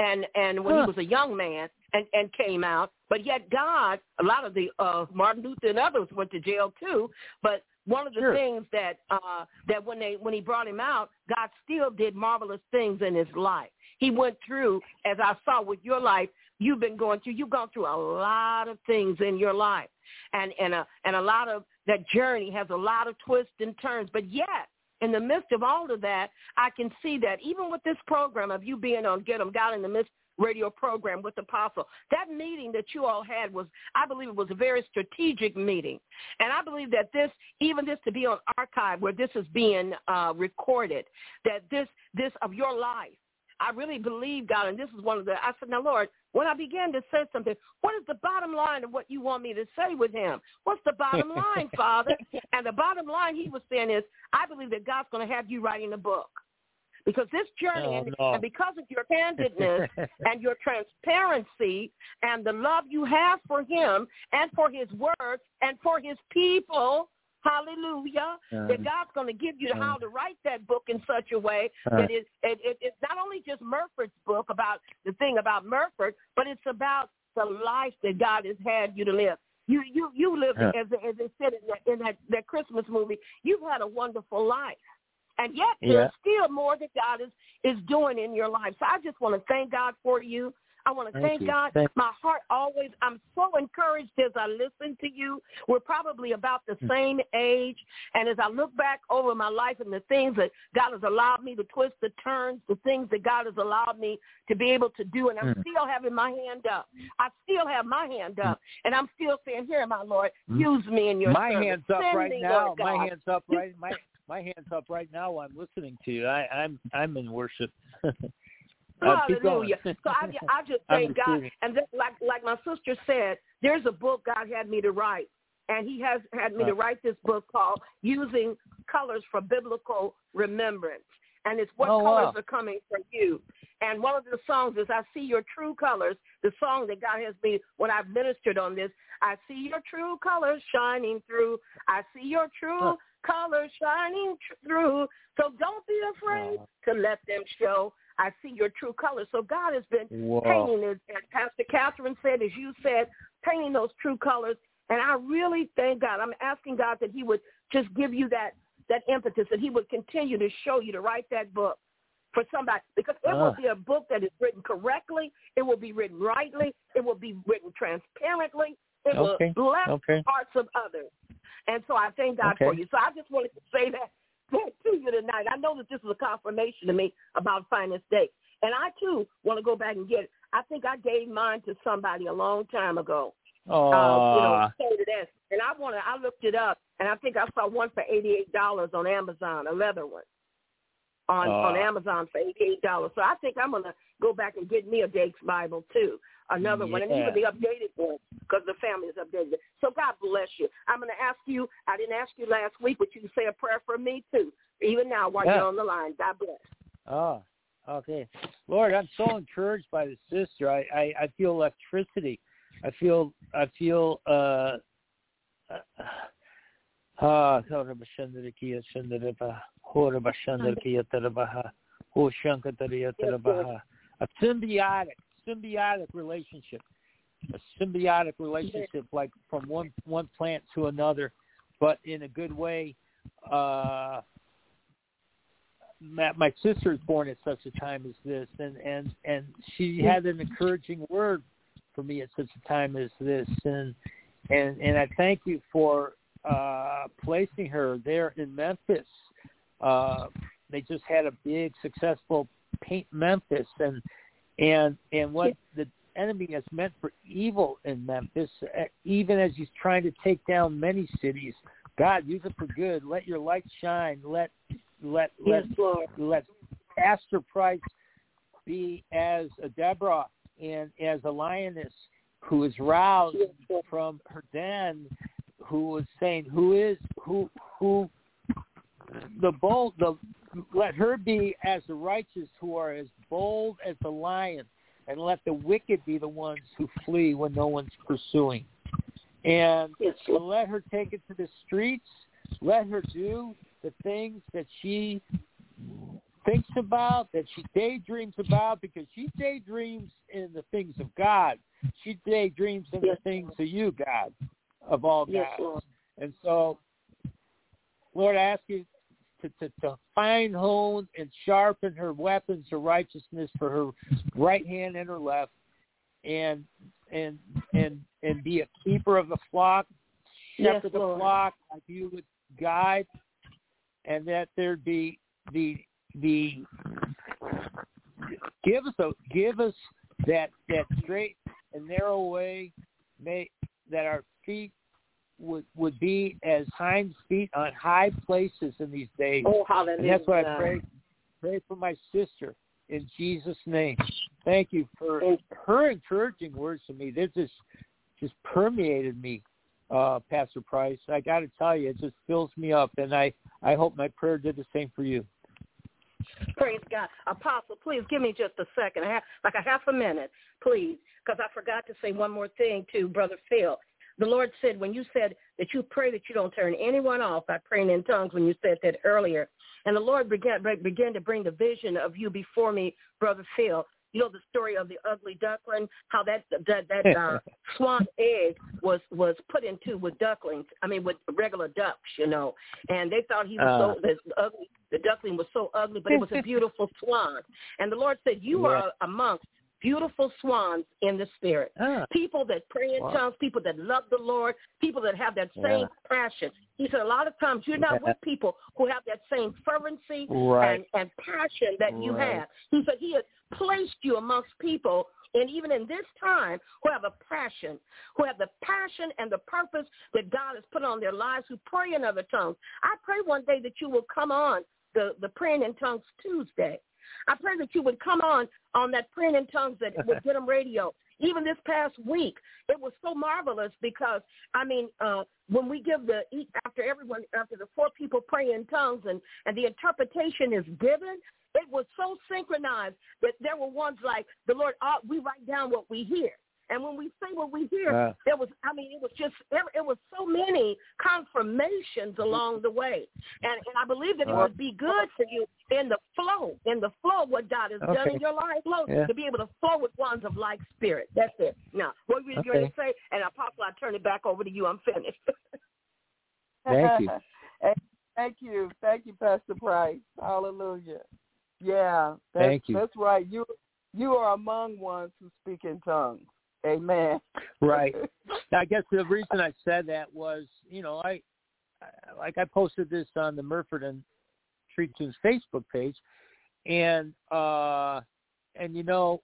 and when he was a young man and came out. But yet God, a lot of the Martin Luther and others went to jail too. But one of the things that when he brought him out, God still did marvelous things in his life. He went through, as I saw with your life, you've gone through a lot of things in your life, and a lot of that journey has a lot of twists and turns. But yet, in the midst of all of that, I can see that even with this program of you being on Get 'em God in the Midst radio program with Apostle, that meeting that you all had was, I believe it was a very strategic meeting. And I believe that this to be on archive where this is being recorded, that this of your life, I really believe, God, and this is I said, now, Lord, when I began to say something, what is the bottom line of what you want me to say with him? What's the bottom line, Father? And the bottom line he was saying is, I believe that God's going to have you writing a book. Because this journey, and because of your candidness and your transparency and the love you have for him and for his word and for his people, hallelujah, that God's going to give you how to write that book in such a way that it's not only just Murford's book about the thing about Murford, but it's about the life that God has had you to live. You live, as they said in that Christmas movie, you've had a wonderful life. And yet there's still more that God is doing in your life. So I just want to thank God for you. I want to thank God. My heart always, I'm so encouraged as I listen to you. We're probably about the same age. And as I look back over my life and the things that God has allowed me to twist, the turns, the things that God has allowed me to be able to do, and I'm still having my hand up. I still have my hand up. And I'm still saying, here, my Lord, use me in your service. Hand's up Send right me, now. Lord God. My hand's up right My hand's up right now while I'm listening to you. I'm in worship. Hallelujah. So I just thank God. And then, like my sister said, there's a book God had me to write. And he has had me to write this book called Using Colors for Biblical Remembrance. And it's what colors are coming from you. And one of the songs is I See Your True Colors, the song that God has me when I've ministered on this. I see your true colors shining through. I see your true colors shining through. So don't be afraid to let them show. I see your true colors. So God has been painting it, as Pastor Catherine said, as you said, painting those true colors. And I really thank God. I'm asking God that he would just give you that impetus, that he would continue to show you to write that book for somebody, because it will be a book that is written correctly. It will be written rightly. It will be written transparently. It will bless the hearts of others. And so I thank God for you. So I just wanted to say that to you tonight. I know that this is a confirmation to me about Finest Day. And I, too, want to go back and get it. I think I gave mine to somebody a long time ago. And I looked it up, and I think I saw one for $88 on Amazon, a leather one. On Amazon for $88. So I think I'm going to go back and get me a Dake's Bible, too, another one, and even the updated one, because the family is updated. So God bless you. I'm going to ask you, I didn't ask you last week, but you can say a prayer for me, too, even now while you're on the line. God bless. Okay. Lord, I'm so encouraged by the sister. I feel electricity. I feel a symbiotic relationship, like from one plant to another, but in a good way. My sister is born at such a time as this, and she had an encouraging word for me at such a time as this, and I thank you for placing her there in Memphis. They just had a big successful Paint Memphis, and what the enemy has meant for evil in Memphis, even as he's trying to take down many cities. God, use it for good. Let your light shine. Let Pastor Price be as a Deborah and as a lioness who is roused from her den, who was saying, let her be as the righteous who are as bold as the lion, and let the wicked be the ones who flee when no one's pursuing. And let her take it to the streets. Let her do the things that she thinks about, that she daydreams about, because she daydreams in the things of God. She daydreams in the things of you, God, of all gods. Lord. And so, Lord, I ask you to fine hone and sharpen her weapons of righteousness for her right hand and her left, and be a keeper of the flock, shepherd the flock like you would guide, and that there'd be the give us that straight and narrow way, that our feet would be as hinds feet on high places in these days. Oh, hallelujah. And that's what I pray for my sister in Jesus' name. Thank you for her encouraging words to me. This just permeated me, Pastor Price. I got to tell you, it just fills me up, and I hope my prayer did the same for you. Praise God. Apostle, please give me just a second. I have a half a minute, please, because I forgot to say one more thing to Brother Phil. The Lord said, when you said that you pray that you don't turn anyone off by praying in tongues, when you said that earlier, and the Lord began to bring the vision of you before me, Brother Phil. You know the story of the ugly duckling, how that swan egg was put into with ducklings. I mean, with regular ducks, you know. And they thought he was so ugly. The duckling was so ugly, but it was a beautiful swan. And the Lord said, you are amongst beautiful swans in the spirit. People that pray in tongues, people that love the Lord, people that have that same passion. He said a lot of times you're not with people who have that same fervency and passion that you have. He said he has placed you amongst people, and even in this time, who have a passion, who have the passion and the purpose that God has put on their lives, who pray in other tongues. I pray one day that you will come on the Praying in Tongues Tuesday. I pray that you would come on that Praying in Tongues that would Get 'em Radio. Even this past week, it was so marvelous because, I mean, when we give after the four people pray in tongues and the interpretation is given, it was so synchronized that there were ones like, the Lord, we write down what we hear. And when we say what we hear, it was so many confirmations along the way. And I believe that it would be good for you in the flow of what God has done in your life, to be able to flow with ones of like spirit. That's it. Now, what were you going to say? And Apostle, I turn it back over to you. I'm finished. Thank you. Thank you. Thank you, Pastor Price. Hallelujah. Yeah, thank you. That's right. You are among ones who speak in tongues. Amen. Right. I guess the reason I said that was, you know, I posted this on the Murford and Tree Tunes Facebook page, and you know,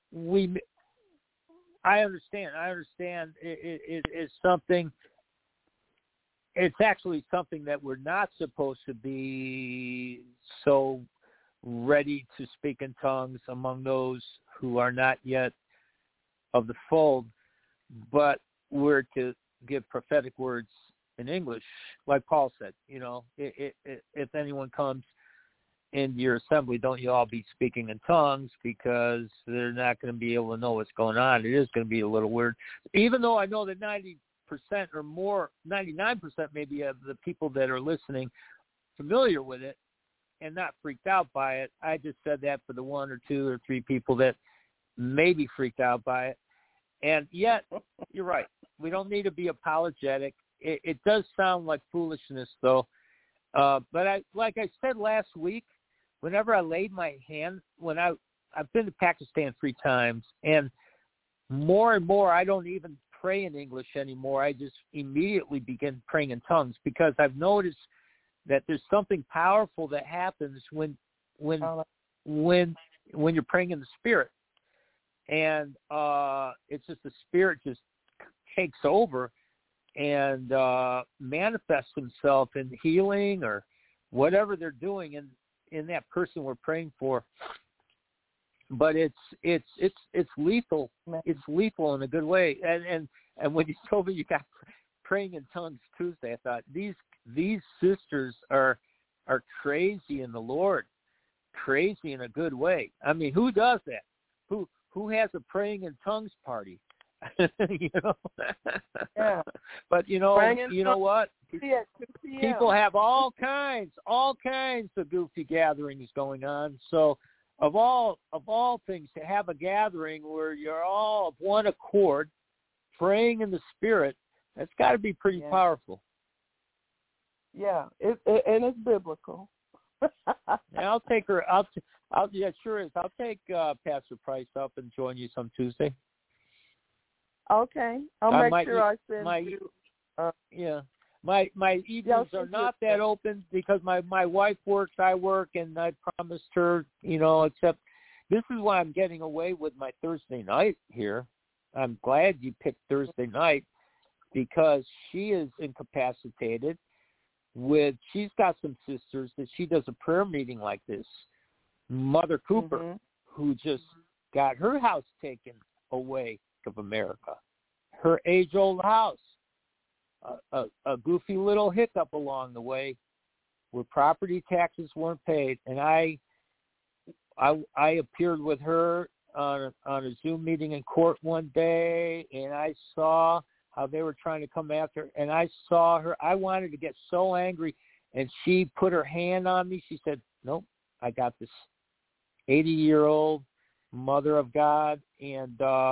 I understand. It is something. It's actually something that we're not supposed to be so ready to speak in tongues among those who are not yet of the fold, but we're to give prophetic words in English, like Paul said. You know, if anyone comes into your assembly, don't you all be speaking in tongues, because they're not going to be able to know what's going on. It is going to be a little weird, even though I know that 90% or more, 99% maybe of the people that are listening familiar with it and not freaked out by it. I just said that for the 1 or 2 or 3 people that may be freaked out by it. And yet, you're right. We don't need to be apologetic. It does sound like foolishness, though. But like I said last week, whenever I laid my hand, I've been to Pakistan 3 times, and more and more I don't even pray in English anymore. I just immediately begin praying in tongues, because I've noticed that there's something powerful that happens when you're praying in the Spirit. And it's just the Spirit just takes over and manifests himself in healing or whatever they're doing in that person we're praying for. But it's lethal. It's lethal in a good way. And when you told me you got Praying in Tongues Tuesday, I thought these sisters are crazy in the Lord, crazy in a good way. I mean, who does that? Who has a praying in tongues party? you know. Yeah. But you know what? Yeah, People have all kinds of goofy gatherings going on. So of all things, to have a gathering where you're all of one accord, praying in the Spirit, that's got to be pretty powerful. Yeah, and it's biblical. Yeah, I'll take her. Yeah, sure is. I'll take Pastor Price up and join you some Tuesday. Okay, I'll make sure I send you. Yeah, my evenings are not that open because my wife works, I work, and I promised her, except this is why I'm getting away with my Thursday night here. I'm glad you picked Thursday night because she is incapacitated. She's got some sisters that she does a prayer meeting like this. Mother Cooper, who just got her house taken away of America, her age-old house, a goofy little hiccup along the way where property taxes weren't paid, and I appeared with her on a Zoom meeting in court one day, and I saw how they were trying to come after her, and I saw her. I wanted to get so angry, and she put her hand on me. She said, "Nope, I got this." 80-year-old mother of God, and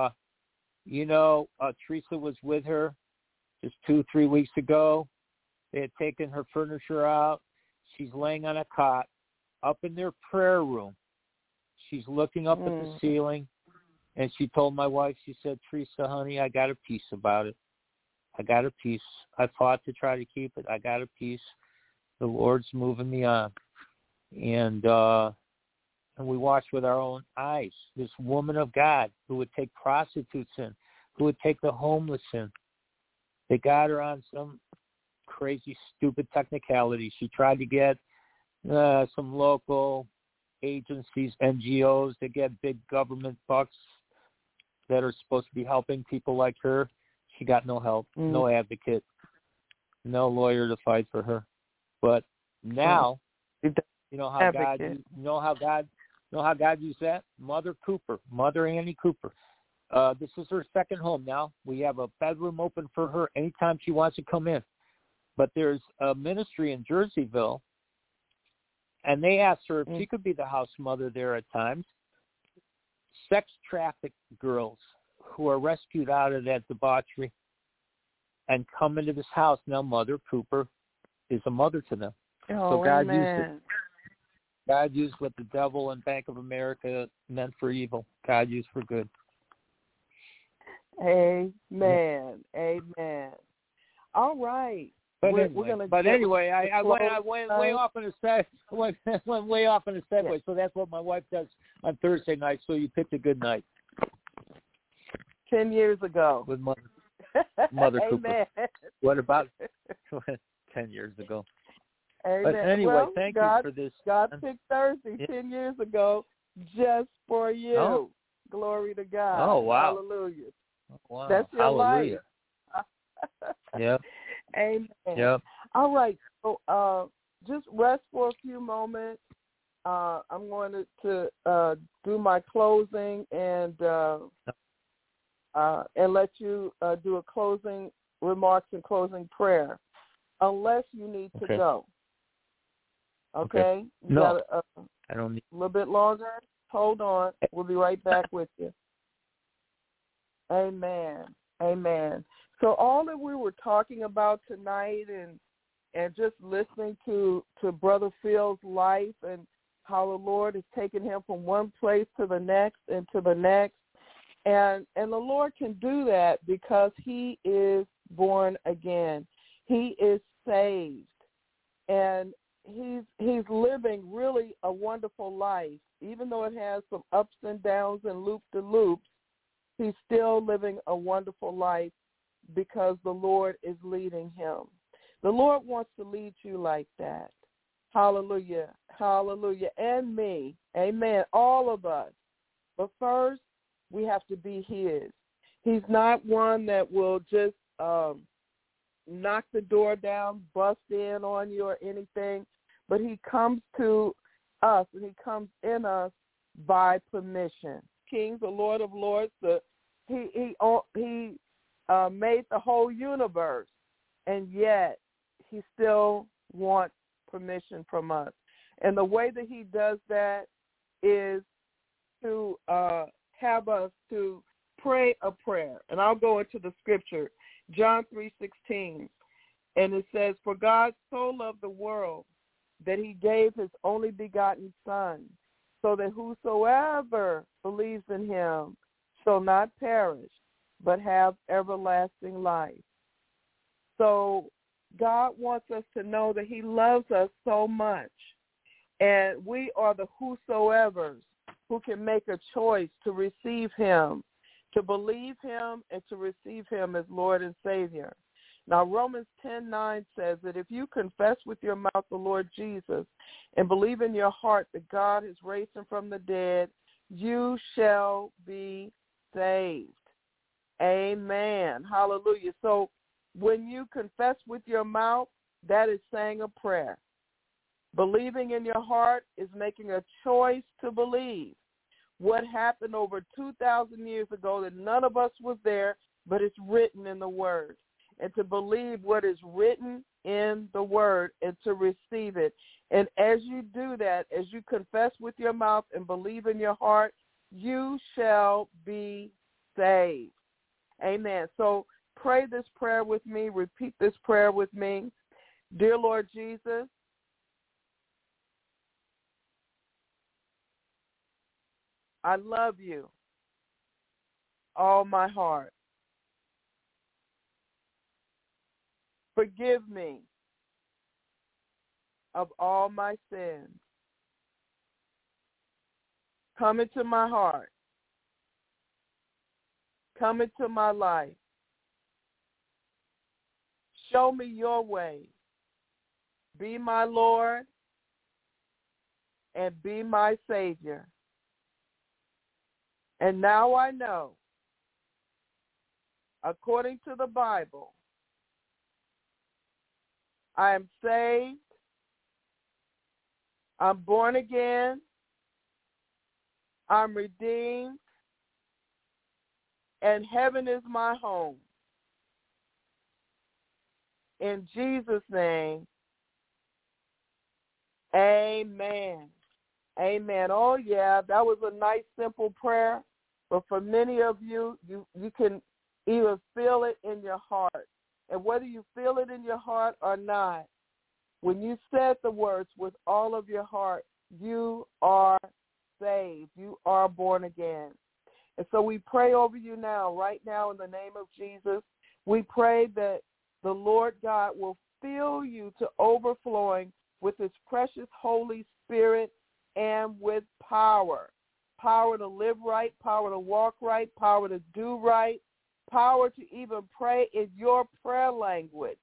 Teresa was with her just 2-3 weeks ago. They had taken her furniture out. She's laying on a cot up in their prayer room. She's looking up at the ceiling, and she told my wife, she said, "Teresa, honey, I got a peace about it. I got a peace. I fought to try to keep it. I got a peace. The Lord's moving me on." And we watched with our own eyes this woman of God who would take prostitutes in, who would take the homeless in. They got her on some crazy, stupid technicality. She tried to get some local agencies, NGOs, to get big government bucks that are supposed to be helping people like her. She got no help, no advocate, no lawyer to fight for her. But now, how God used that? Mother Annie Cooper. This is her second home now. We have a bedroom open for her anytime she wants to come in. But there's a ministry in Jerseyville, and they asked her if she could be the house mother there at times. Sex trafficked girls who are rescued out of that debauchery and come into this house. Now Mother Cooper is a mother to them. So God used it. God used what the devil and Bank of America meant for evil. God used for good. Amen. Amen. All right. But anyway, I went way off in a went way off in a segue. Yeah. So that's what my wife does on Thursday night. So you picked a good night. 10 years ago. With Mother Cooper. What about 10 years ago? Amen. But anyway, thank you for this. God picked Thursday 10 years ago just for you. Oh. Glory to God. Oh, wow. Hallelujah. Oh, wow. That's your Hallelujah. life. Yep. Amen. Yep. All right. So just rest for a few moments. I'm going to do my closing and let you do a closing remarks and closing prayer, unless you need to go. Okay? No, I don't need. A little bit longer. Hold on. We'll be right back with you. Amen. Amen. So all that we were talking about tonight and just listening to Brother Phil's life and how the Lord has taken him from one place to the next and to the next. And the Lord can do that because he is born again. He is saved. And he's living really a wonderful life. Even though it has some ups and downs and loop-de-loops, he's still living a wonderful life because the Lord is leading him. The Lord wants to lead you like that. Hallelujah. Hallelujah. And me. Amen. All of us. But first, we have to be his. He's not one that will just knock the door down, bust in on you or anything, but he comes to us and he comes in us by permission. King, the Lord of Lords, the He made the whole universe, and yet he still wants permission from us. And the way that he does that is to have us to pray a prayer. And I'll go into the scripture, John 3:16, and it says, "For God so loved the world that he gave his only begotten Son, so that whosoever believes in him shall not perish, but have everlasting life." So God wants us to know that he loves us so much, and we are the whosoevers who can make a choice to receive him, to believe him, and to receive him as Lord and Savior. Now, Romans 10:9 says that if you confess with your mouth the Lord Jesus and believe in your heart that God has raised him from the dead, you shall be saved. Amen. Hallelujah. So when you confess with your mouth, that is saying a prayer. Believing in your heart is making a choice to believe. What happened over 2,000 years ago that none of us was there, but it's written in the Word. And to believe what is written in the Word and to receive it. And as you do that, as you confess with your mouth and believe in your heart, you shall be saved. Amen. So pray this prayer with me. Repeat this prayer with me. Dear Lord Jesus, I love you all my heart. Forgive me of all my sins. Come into my heart. Come into my life. Show me your way. Be my Lord and be my Savior. And now I know, according to the Bible, I am saved, I'm born again, I'm redeemed, and heaven is my home. In Jesus' name, amen. Amen. Oh, yeah, that was a nice, simple prayer. But for many of you, you can even feel it in your heart. And whether you feel it in your heart or not, when you said the words with all of your heart, you are saved. You are born again. And so we pray over you now, right now, in the name of Jesus. We pray that the Lord God will fill you to overflowing with his precious Holy Spirit and with power. Power to live right, power to walk right, power to do right, power to even pray in your prayer language.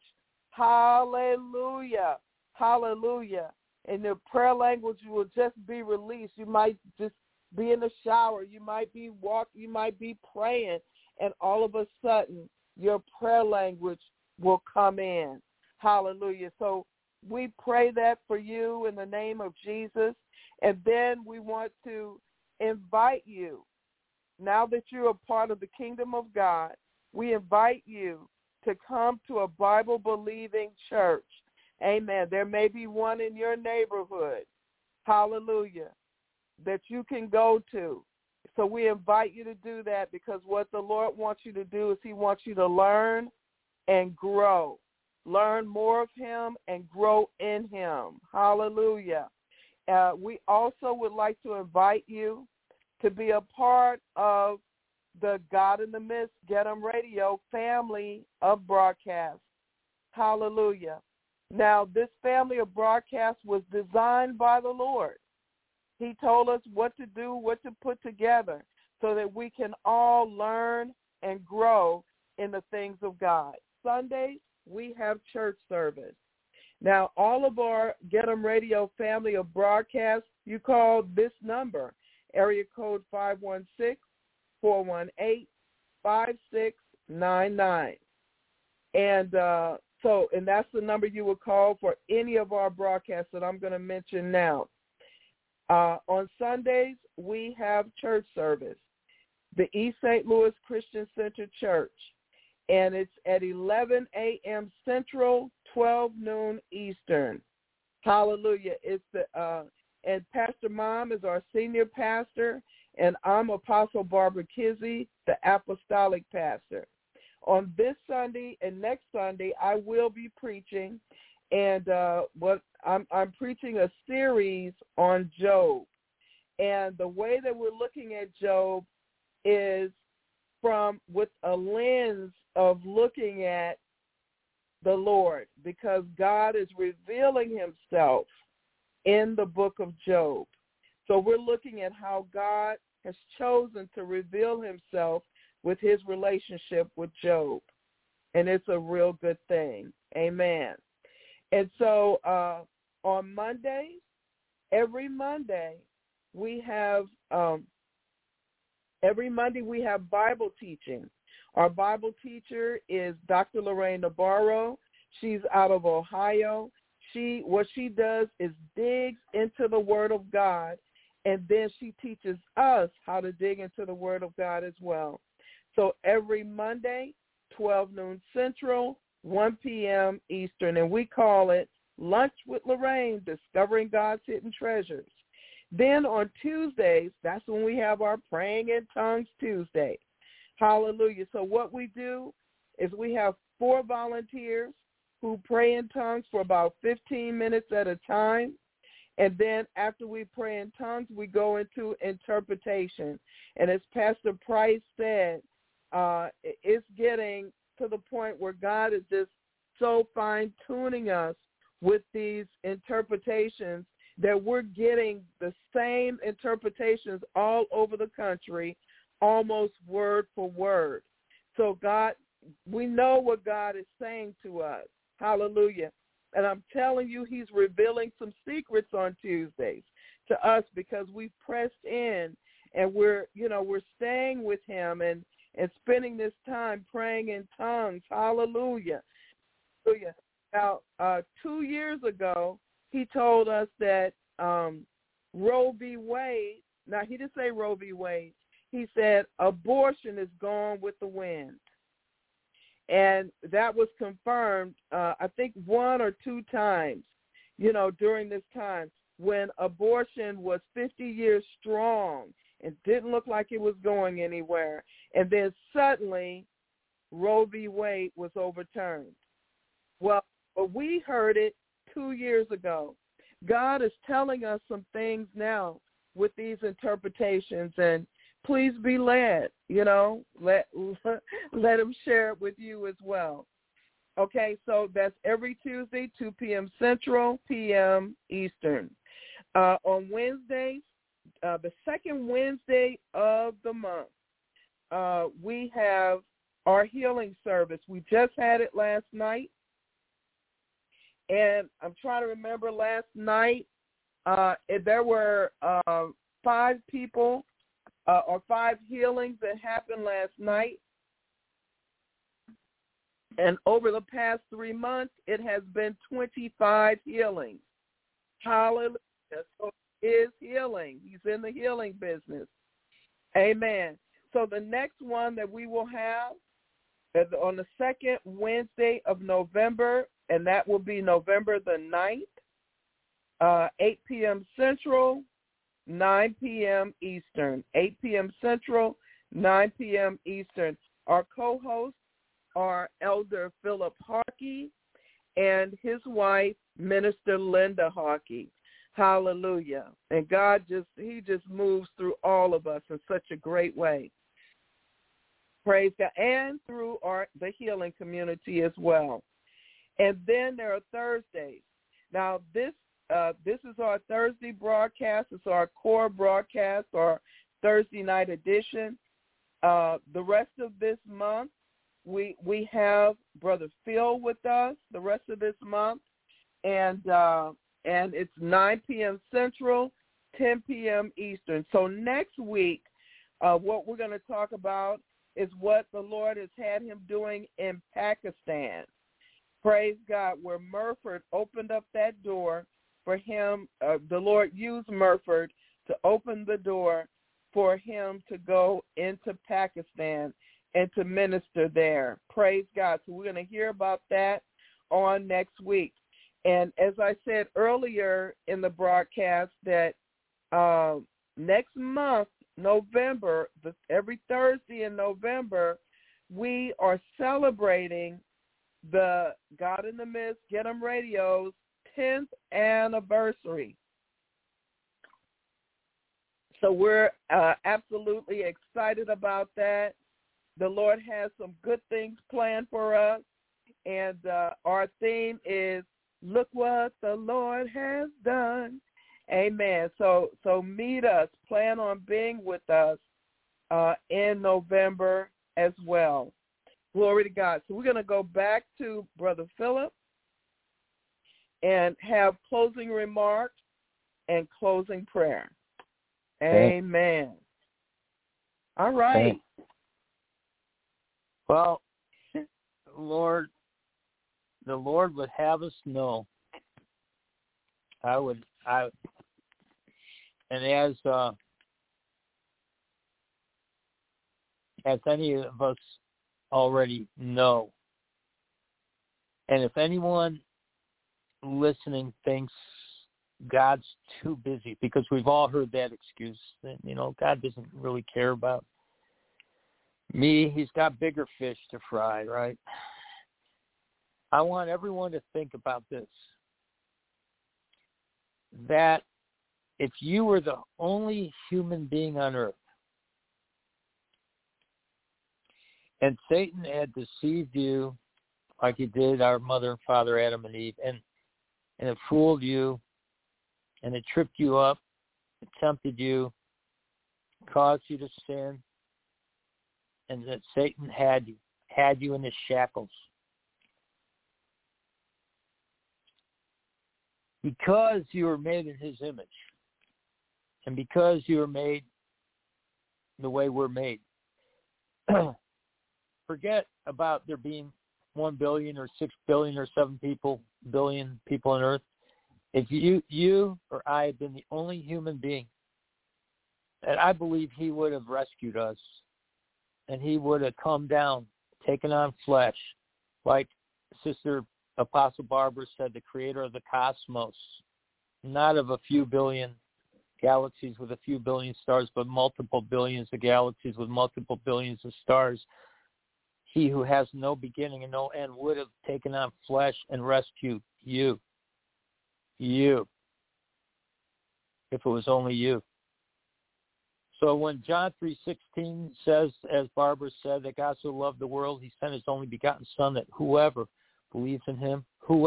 Hallelujah. Hallelujah. In the prayer language, you will just be released. You might just be in the shower. You might be walking. You might be praying. And all of a sudden, your prayer language will come in. Hallelujah. So we pray that for you in the name of Jesus. And then we want to invite you, now that you're a part of the kingdom of God, we invite you to come to a Bible-believing church. Amen. There may be one in your neighborhood, hallelujah, that you can go to. So we invite you to do that, because what the Lord wants you to do is he wants you to learn and grow. Learn more of him and grow in him. Hallelujah. We also would like to invite you to be a part of the God in the Midst, Get 'em Radio family of broadcasts. Hallelujah. Now, this family of broadcasts was designed by the Lord. He told us what to do, what to put together, so that we can all learn and grow in the things of God. Sundays, we have church service. Now, all of our Get 'em Radio family of broadcasts, you call this number, area code 516-418-5699. And and that's the number you would call for any of our broadcasts that I'm going to mention now. On Sundays, we have church service. the East St. Louis Christian Center Church. And it's at 11 a.m. Central, 12 noon Eastern. Hallelujah. It's and Pastor Mom is our senior pastor, and I'm Apostle Barbara Kizzy, the apostolic pastor. On this Sunday and next Sunday, I will be preaching, and I'm preaching a series on Job. And the way that we're looking at Job is with a lens of looking at the Lord, because God is revealing himself in the book of Job. So we're looking at how God has chosen to reveal himself with his relationship with Job. And it's a real good thing. Amen. And so on Mondays, every Monday we have Bible teaching. Our Bible teacher is Dr. Lorraine Navarro. She's out of Ohio. What she does is digs into the Word of God, and then she teaches us how to dig into the Word of God as well. So every Monday, 12 noon Central, 1 p.m. Eastern, and we call it Lunch with Lorraine, Discovering God's Hidden Treasures. Then on Tuesdays, that's when we have our Praying in Tongues Tuesday. Hallelujah. So what we do is we have 4 volunteers who pray in tongues for about 15 minutes at a time. And then after we pray in tongues, we go into interpretation. And as Pastor Price said, it's getting to the point where God is just so fine-tuning us with these interpretations that we're getting the same interpretations all over the country, almost word for word. So God, we know what God is saying to us. Hallelujah. And I'm telling you, he's revealing some secrets on Tuesdays to us because we've pressed in and we're staying with him and spending this time praying in tongues. Hallelujah. Hallelujah. Now, 2 years ago, he told us that Roe v. Wade, now he didn't say Roe v. Wade, he said abortion is gone with the wind. And that was confirmed, I think 1 or 2 times, during this time when abortion was 50 years strong and didn't look like it was going anywhere. And then suddenly Roe v. Wade was overturned. Well, we heard it 2 years ago. God is telling us some things now with these interpretations, and please be led, let him share it with you as well. Okay, so that's every Tuesday, 2 p.m. Central, p.m. Eastern. On Wednesdays, the second Wednesday of the month, we have our healing service. We just had it last night. And I'm trying to remember last night, there were 5 people or 5 healings that happened last night. And over the past 3 months, it has been 25 healings. Hallelujah. So he is healing. He's in the healing business. Amen. So the next one that we will have is on the second Wednesday of November, and that will be November the 9th, 8 p.m. Central, 9 p.m. Eastern. 8 p.m. Central, 9 p.m. Eastern. Our co-hosts are Elder Philip Harkey and his wife, Minister Linda Harkey. Hallelujah. And God he just moves through all of us in such a great way. Praise God. And through the healing community as well. And then there are Thursdays. Now, this is our Thursday broadcast. It's our core broadcast, our Thursday night edition. The rest of this month, we have Brother Phil with us the rest of this month. And it's 9 p.m. Central, 10 p.m. Eastern. So next week, what we're going to talk about is what the Lord has had him doing in Pakistan. Praise God, where Murford opened up that door for him. The Lord used Murford to open the door for him to go into Pakistan and to minister there. Praise God. So we're going to hear about that on next week. And as I said earlier in the broadcast, that next month, November, every Thursday in November, we are celebrating the God in the Midst, Get 'em Radio's 10th anniversary. So we're absolutely excited about that. The Lord has some good things planned for us, and our theme is, look what the Lord has done. Amen. So meet us. Plan on being with us in November as well. Glory to God. So we're going to go back to Brother Philip and have closing remarks and closing prayer. Amen. All right. Well, the Lord would have us know. And as any of us already know, and if anyone listening thinks God's too busy, because we've all heard that excuse, that, God doesn't really care about me. He's got bigger fish to fry, right? I want everyone to think about this, that if you were the only human being on earth, and Satan had deceived you like he did our mother and father Adam and Eve, and it fooled you, and it tripped you up, it tempted you, caused you to sin, and that Satan had you in his shackles. Because you were made in his image, and because you were made the way we're made, forget about there being 1 billion or 6 billion or 7 billion people on earth. If you or I had been the only human being, and I believe he would have rescued us, and he would have come down, taken on flesh, like Sister Apostle Barbara said, the creator of the cosmos, not of a few billion galaxies with a few billion stars, but multiple billions of galaxies with multiple billions of stars. He who has no beginning and no end would have taken on flesh and rescued you, if it was only you. So when John 3:16 says, as Barbara said, that God so loved the world, he sent his only begotten Son, that whoever believes in him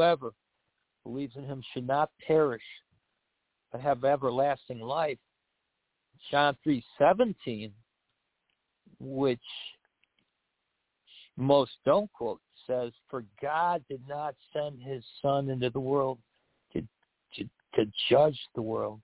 should not perish, but have everlasting life. John 3:17, which most don't quote, says, for God did not send his Son into the world to judge the world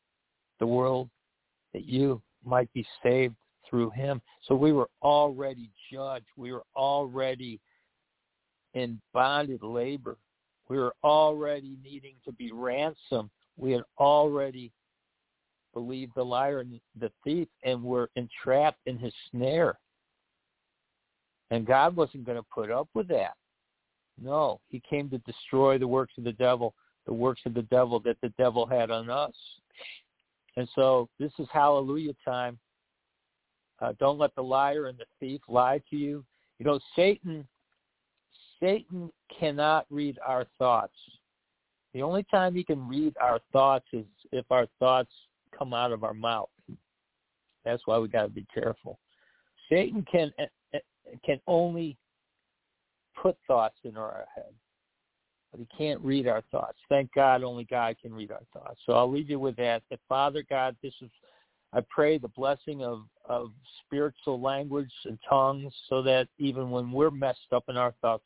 that you might be saved through him. So we were already judged. We were already in bonded labor. We were already needing to be ransomed. We had already believed the liar and the thief, and were entrapped in his snare. And God wasn't going to put up with that. No, he came to destroy the works of the devil that the devil had on us. And so this is hallelujah time. Don't let the liar and the thief lie to you. Satan cannot read our thoughts. The only time he can read our thoughts is if our thoughts come out of our mouth. That's why we got to be careful. Satan can only put thoughts in our head, but he can't read our thoughts. Thank God, only God can read our thoughts. So I'll leave you with that. That Father God, I pray the blessing of spiritual language and tongues, so that even when we're messed up in our thoughts,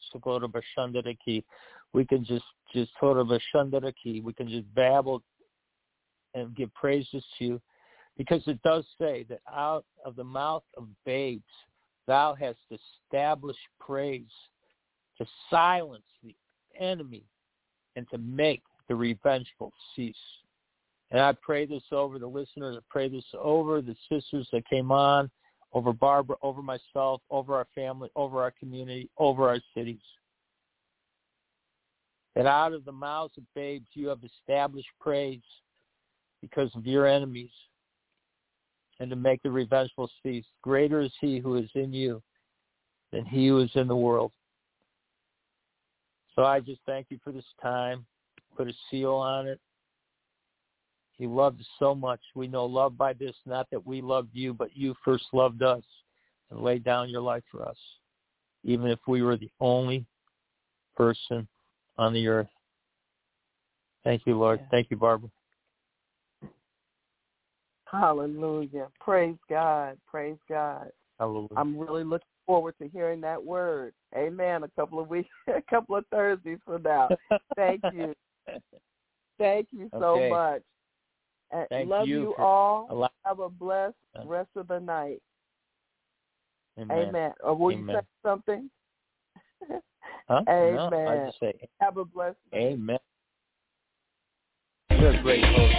we can just we can just babble and give praises to you, because it does say that out of the mouth of babes thou hast established praise, to silence the enemy and to make the revengeful cease. And I pray this over the listeners. I pray this over the sisters that came on, over Barbara, over myself, over our family, over our community, over our cities. That out of the mouths of babes you have established praise because of your enemies, and to make the revengeful cease. Greater is he who is in you than he who is in the world. So I just thank you for this time. Put a seal on it. You loved us so much. We know love by this, not that we loved you, but you first loved us and laid down your life for us, even if we were the only person on the earth. Thank you, Lord. Thank you, Barbara. Hallelujah. Praise God. Praise God. Hallelujah. I'm really looking forward to hearing that word. Amen. A couple of weeks, a couple of Thursdays from now. Thank you. Thank you so much. And love you all. Have a blessed rest of the night. Amen. Or will you say something? Huh? Amen. No, I just say, have a blessed day. Amen. You're a great host.